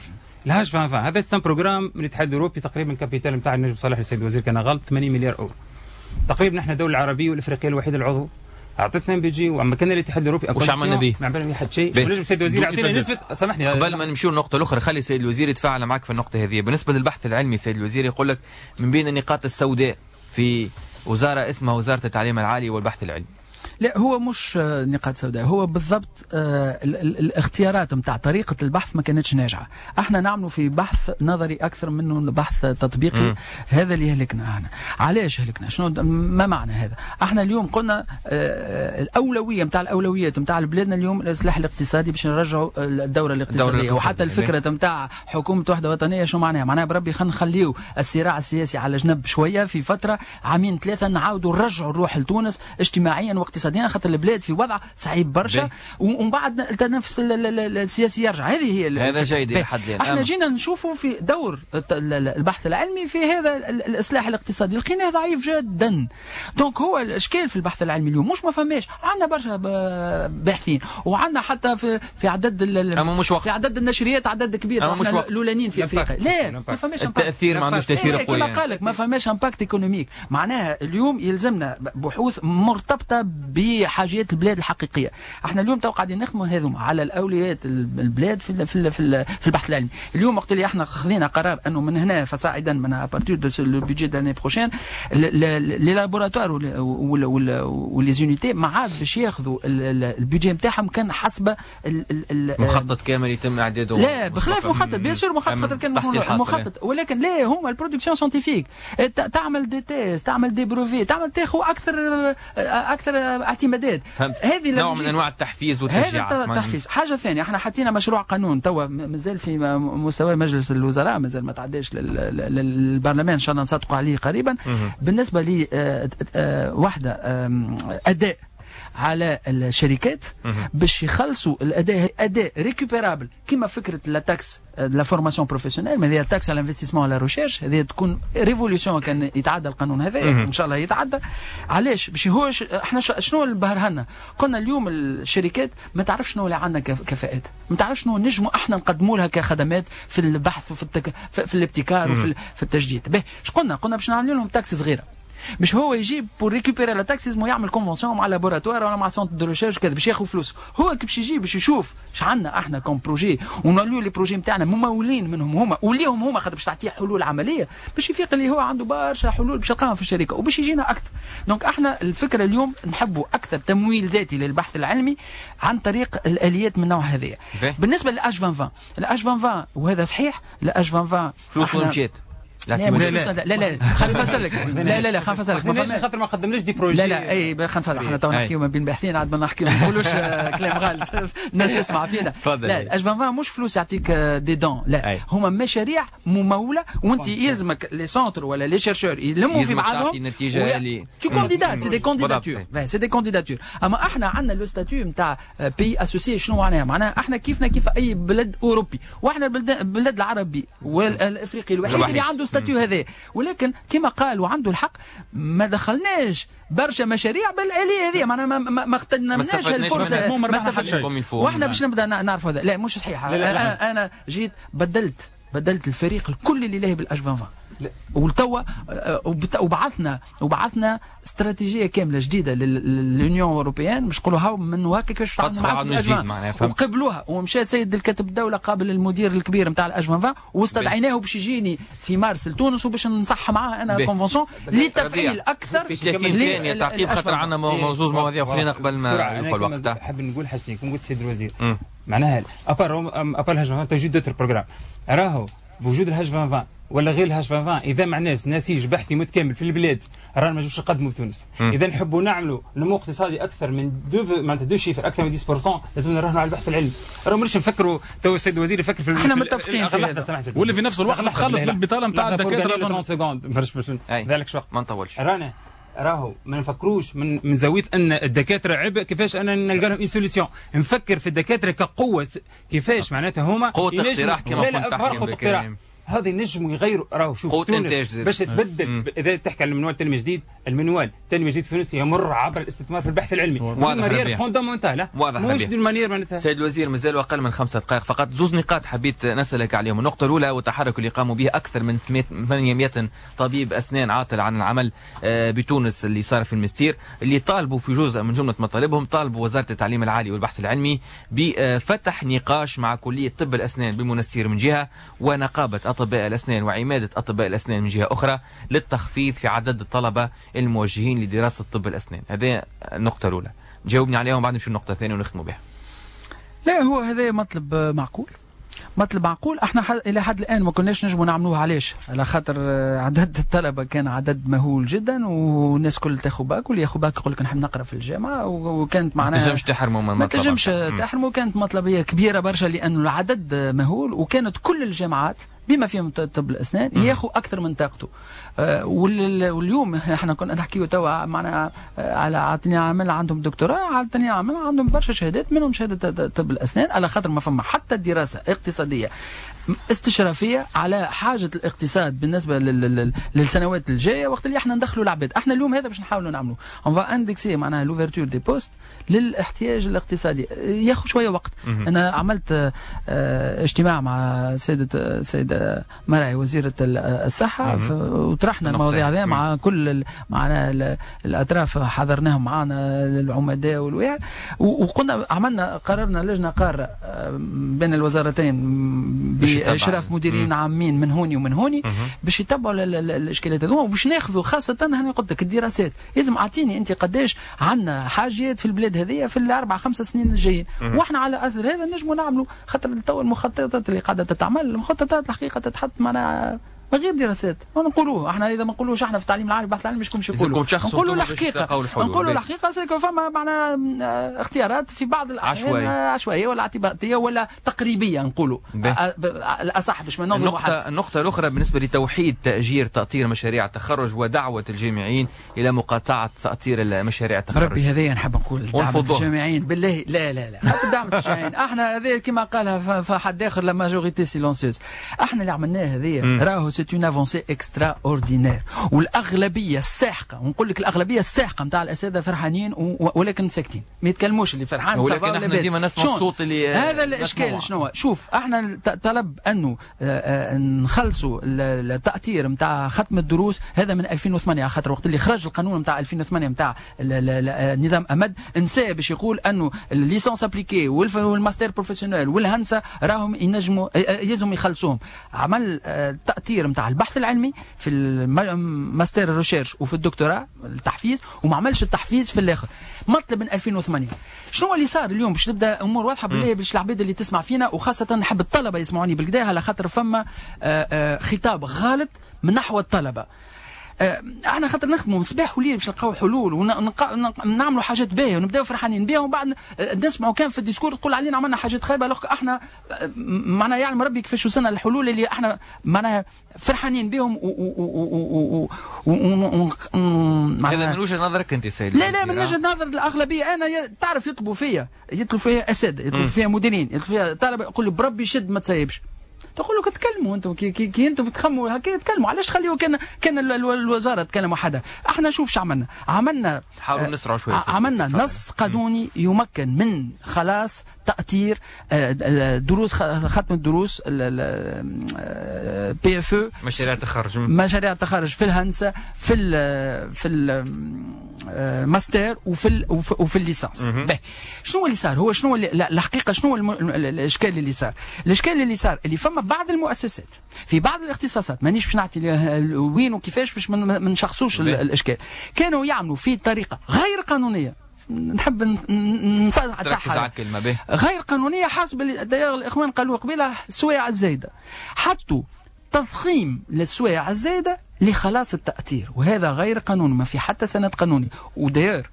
الهاج ألفين وعشرين هذا ستان بروجرام من الاتحاد الاوروبي، تقريبا الكابيتال نتاع النجم صالح السيد الوزير كان غلط ثمانين مليار اورو تقريبا. نحن الدوله العربيه والافريقيه الوحيده العضو اعطتنا بيجي، وعما كان الاتحاد الاوروبي وش عملنا به؟ ما عملنا به حد شيء. ونجم السيد الوزير يعطينا نسبه. سامحني قبل ما نمشيو للنقطه الاخرى خلي السيد الوزير يتفاعل معك في النقطه هذه. بالنسبه للبحث العلمي السيد الوزير يقول لك من بين النقاط السوداء في وزاره اسمها وزاره التعليم العالي والبحث العلمي. لا هو مش نقاط سوداء، هو بالضبط آه الاختيارات نتاع طريقه البحث ما كانتش ناجعه. احنا نعملوا في بحث نظري اكثر منه بحث تطبيقي. م. هذا اللي هلكنا احنا. علاش هلكنا؟ شنو ما معنى هذا؟ احنا اليوم قلنا آه الاولويه نتاع الاولويات نتاع بلادنا اليوم الاصلاح الاقتصادي باش نرجعوا الدوره الاقتصاديه، وحتى الفكره نتاع حكومه وحده وطنيه شو معناها؟ معناها بربي خلينا نخليو الصراع السياسي على جنب شويه في فتره عامين ثلاثه، نعاودوا نرجعوا الروح لتونس اجتماعيا واقتصاديا، خاطر البلاد في وضع صعيب برشا، ومن بعد التنافس السياسي يرجع. هذه هي هذا جيد لحد الان. احنا جينا نشوفوا في دور البحث العلمي في هذا الاصلاح الاقتصادي لقيناه ضعيف جدا. دونك هو الاشكال في البحث العلمي اليوم مش ما فماش، عندنا برشا باحثين، وعندنا حتى في في عدد مش في عدد النشريات عدد كبير. احنا الاولانيين في افريقيا لا ما فماش التاثير، ما عندوش تاثير قوي. كما قال لك ما فماش امباكت ايكونوميك. معناها اليوم يلزمنا بحوث مرتبطه بحاجيات البلاد الحقيقيه. احنا اليوم تو قاعدين نخدموا هذوما على الاولويات البلاد في في في, في البحث العلمي. اليوم وقت اللي احنا خذينا قرار انه من هنا فصاعدا من ابارتير دو لو بيدجي داني بروشين لي لابوراتوار ولي زونيتي ما عاد باش ياخذوا البيدجي نتاعهم كان حسب مخطط كامل يتم اعداده. لا بخلاف مخطط بيان سور مخطط خاطر كان مخطط، ولكن لا هما البرودكسيون ساينتيفيك تعمل دي تيست تعمل دي بروفي تعمل تاخذ اكثر اكثر اعتمادات. هذه نوع من انواع التحفيز والتشجيع. هذا التحفيز. حاجه ثانيه احنا حطينا مشروع قانون توا مازال في مستوى مجلس الوزراء، مازال ما تعداش للبرلمان، ان شاء الله نصدقوا عليه قريبا. بالنسبه لي واحده اداء على الشركات باش يخلصوا الاداء اداء ريكوبيرابل كما فكره لا تاكس لا فورماسيون بروفيسيونيل، ما هي تاكس على الانفستيسمون على ريشيرش. هذه تكون ريفوليوشن كان يتعدى القانون هذا ان شاء الله يتعدى. علاش؟ باش هو احنا شنو اللي بهرهنا؟ قلنا اليوم الشركات ما تعرفش شنو اللي عندنا كفاءات، ما تعرفش شنو نجموا احنا نقدموا لها كخدمات في البحث وفي التك... في الابتكار وفي في التجديد. باهي اش قلنا؟ قلنا باش نعملوا لهم تاكس صغيره، مش هو يجيب بور ريكوبيري لا تاكسيز يعمل كونفونسيون مع لابوراتوار ولا مع سونتر دو ريشيرش كذا باش ياخذ فلوس. هو كي باش يجي باش يشوف اش عندنا احنا كوم بروجي ونوليو لي بروجي نتاعنا ممولين منهم هما وليهم هما، خاطر باش تعطيه حلول عمليه باش يفيق اللي هو عنده برشا حلول باش يلقاهم في الشركه وباش يجينا اكثر. دونك احنا الفكره اليوم نحبوا اكثر تمويل ذاتي للبحث العلمي عن طريق الاليات من النوع هذايا. بالنسبه للاش ألفين وعشرين الاش ألفين وعشرين وهذا صحيح الاش ألفين وعشرين فلوس مشيت. لا لا لا لا خلينا نفسر لك لا لا لا خلينا نفسر لك ما خاطر ما قدمناش دي بروجي. لا لا اي خلينا نفسر احنا تو نحكيو ما بين باحثين عاد ما نحكيو ما نقولوش كلام غلط الناس تسمع فينا. لا الاش ألفين وعشرين مش فلوس يعطيك دي دون، لا هما مشاريع مموله وانت يلزمك لي سونتر ولا لي شيرشور يلموا في بعضهم النتيجه اللي تو كانديدات سي دي كانديداتور سي دي كانديداتور. اما احنا عندنا لو ستاتيو نتاع بي اسوسي. شنو معناها؟ معناها احنا كيفنا كيف اي بلد اوروبي، واحنا البلاد العربي والافريقي الوحيد اللي عنده ستاتيو هذا. ولكن كما قال وعنده الحق ما دخلناش برشا مشاريع بالآلية هذه، معناها ما ما, ما اغتنمناش الفرصه ما استفدناش. واحنا باش نبدا نعرف هذا. لا مش صحيح. انا, أنا جيت بدلت بدلت الفريق الكل اللي لاهي بالاش ألفين وعشرين وتوا وبعثنا وبعثنا استراتيجيه كامله جديده لليونيون اوروبيان مش نقولوا هاو من هكا كيفاش تعمل وقبلوها. ومشى سيد الكاتب الدوله قابل المدير الكبير نتاع الاش ألفين وعشرين واستدعيناه باش يجيني في مارس لتونس وباش نصح معاه انا كونفونسيون لتفعيل اكثر في ثلاثين ثانيه تعقيب خاطر عندنا موزوز مواضيع اخرين قبل ما يدخل الوقت. حاب نقول حاجتين كما قلت سيد الوزير معناها ابار ابار الهاج ألفين وعشرين تجد دوتر بروجرام راهو بوجود الهاج ألفين وعشرين ولا غير الهاج ألفين وعشرين اذا معناش نسيج بحثي متكامل في البلاد رانا ما نجموش نقدموا بتونس. اذا نحبوا نعملوا نمو اقتصادي اكثر من دو معناتها دو شيفر اكثر من عشرة بالمئة لازم نراهنوا على البحث العلمي. راهو ماناش نفكروا تو السيد الوزير يفكر في احنا متفقين في هذا واللي في نفس الوقت نخلص بالبطاله نتاع الدكاتره ثلاثين سكوند ذلك وقت ما نطولش. رانا راهو ما نفكروش من من زاويه ان الدكاتره عبء كيفاش انا نلقى لهم سوليسيون. نفكر في الدكاتره كقوه كيفاش معناتها هما قوه اقتراح كما قلت فرق اقتراح هذا نجموا يغيروا. راهو شوف تونس باش تبدل اذا تحكي على المنوال التنميه الجديد، المنوال التنميه الجديد في تونس يمر عبر الاستثمار في البحث العلمي. مانيير فوندامونتال مش دي المانيير معناتها. سيد الوزير مازال اقل من خمسة دقائق فقط، زوز نقاط حبيت نسالك عليهم. النقطه الاولى والتحرك اللي قاموا به اكثر من ثمانمائة طبيب اسنان عاطل عن العمل بتونس اللي صار في المستير، اللي طالبوا في جزء من جمله مطالبهم، طالبوا وزاره التعليم العالي والبحث العلمي بفتح نقاش مع كليه طب الاسنان بمنستير من جهه، ونقابه اطباء الاسنان وعماده اطباء الاسنان من جهه اخرى، للتخفيض في عدد الطلبه الموجهين لدراسه طب الاسنان. هذه النقطه الاولى، جاوبني عليها وبعد نمشي النقطه الثانيه ونختموا بها. لا هو هذا مطلب معقول، مطلب معقول. احنا حد الى حد الان ما كناش نجموا نعملوه. علاش؟ على خاطر عدد الطلبه كان عدد مهول جدا، والناس كل تاخذ باك، واللي ياخذ باك يقول لك نحب نقرا في الجامعه، وكانت معناها ما تنجمش تحرموا من ما تنجمش تحرموا، كانت مطلبيه كبيره برشا لانه العدد مهول، وكانت كل الجامعات بما فيهم طب الاسنان ياخذ اكثر من طاقته. آه واليوم احنا كنا نحكيو توا معنا على عاطلين عمل عندهم دكتوراه، عاطلين عمل عندهم برشا شهادات منهم شهاده طب الاسنان، على خاطر ما فما حتى دراسه اقتصاديه استشرافيه على حاجه الاقتصاد بالنسبه للسنوات الجايه، وقت اللي احنا ندخلوا العباد. احنا اليوم هذا باش نحاولوا نعملوا اون فا اندكسي معناها لوفرتور دي بوست للاحتياج الاقتصادي، ياخذ شويه وقت. انا عملت اه اجتماع مع سيده سيده مرعي وزيره الصحه، وطرحنا المواضيع هذه مع كل معنا الاطراف، حضرناهم معنا العمداء والوعي، وقلنا عملنا قررنا لجنه قاره بين الوزارتين باشراف مديرين عامين من هوني ومن هوني باش يتبعوا الاشكاليات هذوما، وباش ناخذوا خاصه هاني قلت لك الدراسات. لازم اعطيني انت قداش عندنا حاجات في البلاد هذه في الاربع خمس سنين الجايين، واحنا على اثر هذا نجموا نعملوا. خاطر تو المخططات اللي قاعده تتعمل، المخططات الحقيقه تتحط معنا من غير دراسات، نقولوه احنا اذا ما نقولوش احنا في التعليم العالي والبحث العلمي مش كمش يقولوا، نقولوا الحقيقه، نقولوا الحقيقه سيكون فما معنا اختيارات في بعض الاحيان عشوائيه ولا اعتباطيه ولا تقريبيه، نقولوا الاصح باش ما نظلموا حد. النقطه النقطه الاخرى بالنسبه لتوحيد تاجير تاطير مشاريع التخرج ودعوه الجامعيين الى مقاطعه تاطير مشاريع التخرج. ربي هذا نحب نقول دعوه الجامعيين بالله، لا لا لا حتى دعوه الجامعيين احنا هذا كما قالها فحد اخر لا ماجوريتي سيلونسيوز، احنا اللي عملناه هذه راهو سي اون افونسي اكسترا اوردينير، والاغلبيه الساحقه، ونقول لك الاغلبيه الساحقه نتاع الاساتذه فرحانين ولكن ساكتين، ما يتكلموش. اللي فرحان ولكن احنا ديما نسمع الصوت اللي هذا الاشكال. شنو شوف احنا طلب انه نخلصوا التاطير نتاع ختم الدروس هذا من ألفين وثمانية، على خاطر وقت اللي خرج القانون نتاع ألفين وثمانية نتاع نظام امد نسى باش يقول انه الليسونس ابليكي والماستر بروفيسيونيل والهندسه راهم ينجموا يلزم يخلصوهم. عمل التأطير نتاع البحث العلمي في الماستر ريشيرش وفي الدكتوراه التحفيز، وما عملش التحفيز في الاخر. مطلب من ألفين وثمانية. شنو اللي صار اليوم باش تبدا امور واضحه بالله باش العباد اللي تسمع فينا، وخاصه نحب الطلبه يسمعوني بالكدا، على خاطر فما خطاب غالط من نحو الطلبه. احنا خاطر نخدموا مصباح وليل باش نلقاو حلول ونعملوا حاجات باهيه ونبداو فرحانين بها، ومن بعد نسمعوا كان في الديسكور تقول علينا عملنا حاجات خايبه، لو احنا معناها يعلم ربي كيفاش وصلنا للحلول اللي احنا معناها فرحانين بهم. هذا من وجهه نظرك انت سيد؟ لا لا من وجهه نظر الاغلبيه. انا تعرف يطلبوا فيا يطلبوا فيا اساتذه، يطلبوا فيا مديرين، يطلبوا فيا طلبه، يقول لي بربي شد ما تسيبش. تقول لك تكلموا انتم كي, كي, كي انتم بتخموا هكا تكلموا، علاش تخليوا كان كان الوزاره تكلم وحدها؟ احنا شوف شو عملنا، عملنا حاولوا نسرعوا شويه، عملنا نص قانوني يمكن من خلاص تأطير دروس ختم الدروس بي اف او مشاريع التخرج مشاريع التخرج في الهندسه في ال في الماستر وفي ال وفي الليسانس. شنو اللي صار؟ هو شنو اللي الحقيقه شنو الاشكال اللي صار؟ الاشكال اللي صار اللي فما بعض المؤسسات في بعض الاختصاصات، مانيش باش نعطي وين وكيفاش باش ما نشخصوش الاشكال، كانوا يعملوا في طريقه غير قانونيه. نحب نصحح غير قانونيه حسب الاخوان قالوا قبيله السوايع الزايده، حطوا تضخيم للسوايع الزايده لخلاص التأثير، وهذا غير قانوني، ما في حتى سند قانوني. وداير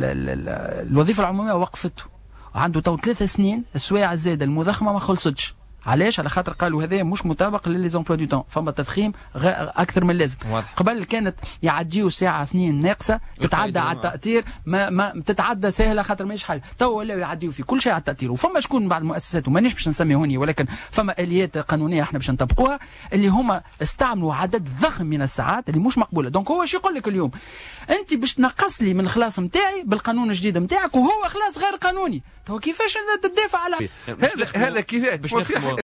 الوظيفه العموميه وقفته عنده تو ثلاث سنين، السوايع الزايده المضخمه ما خلصتش علاش؟ على خاطر قالوا هذا مش مطابق للي زومبلوا دو تون، فما تضخيم اكثر من اللازم. واضح. قبل كانت يعديوا ساعه اثنين ناقصه تتعدى على التاثير، ما ما تتعدى سهله خاطر ماهيش حل، تو ولاو يعديوا في كل شيء على التاثير. وفما شكون بعض المؤسسات ومانيش باش نسمي هوني، ولكن فما اليات قانونيه احنا باش نطبقوها اللي هما استعملوا عدد ضخم من الساعات اللي مش مقبوله. دونك هو شو يقول لك اليوم؟ انت باش تنقص لي من الخلاص نتاعي بالقانون الجديد نتاعك وهو خلاص غير قانوني، تو كيفاش تدافع على هذا هذا كيفاش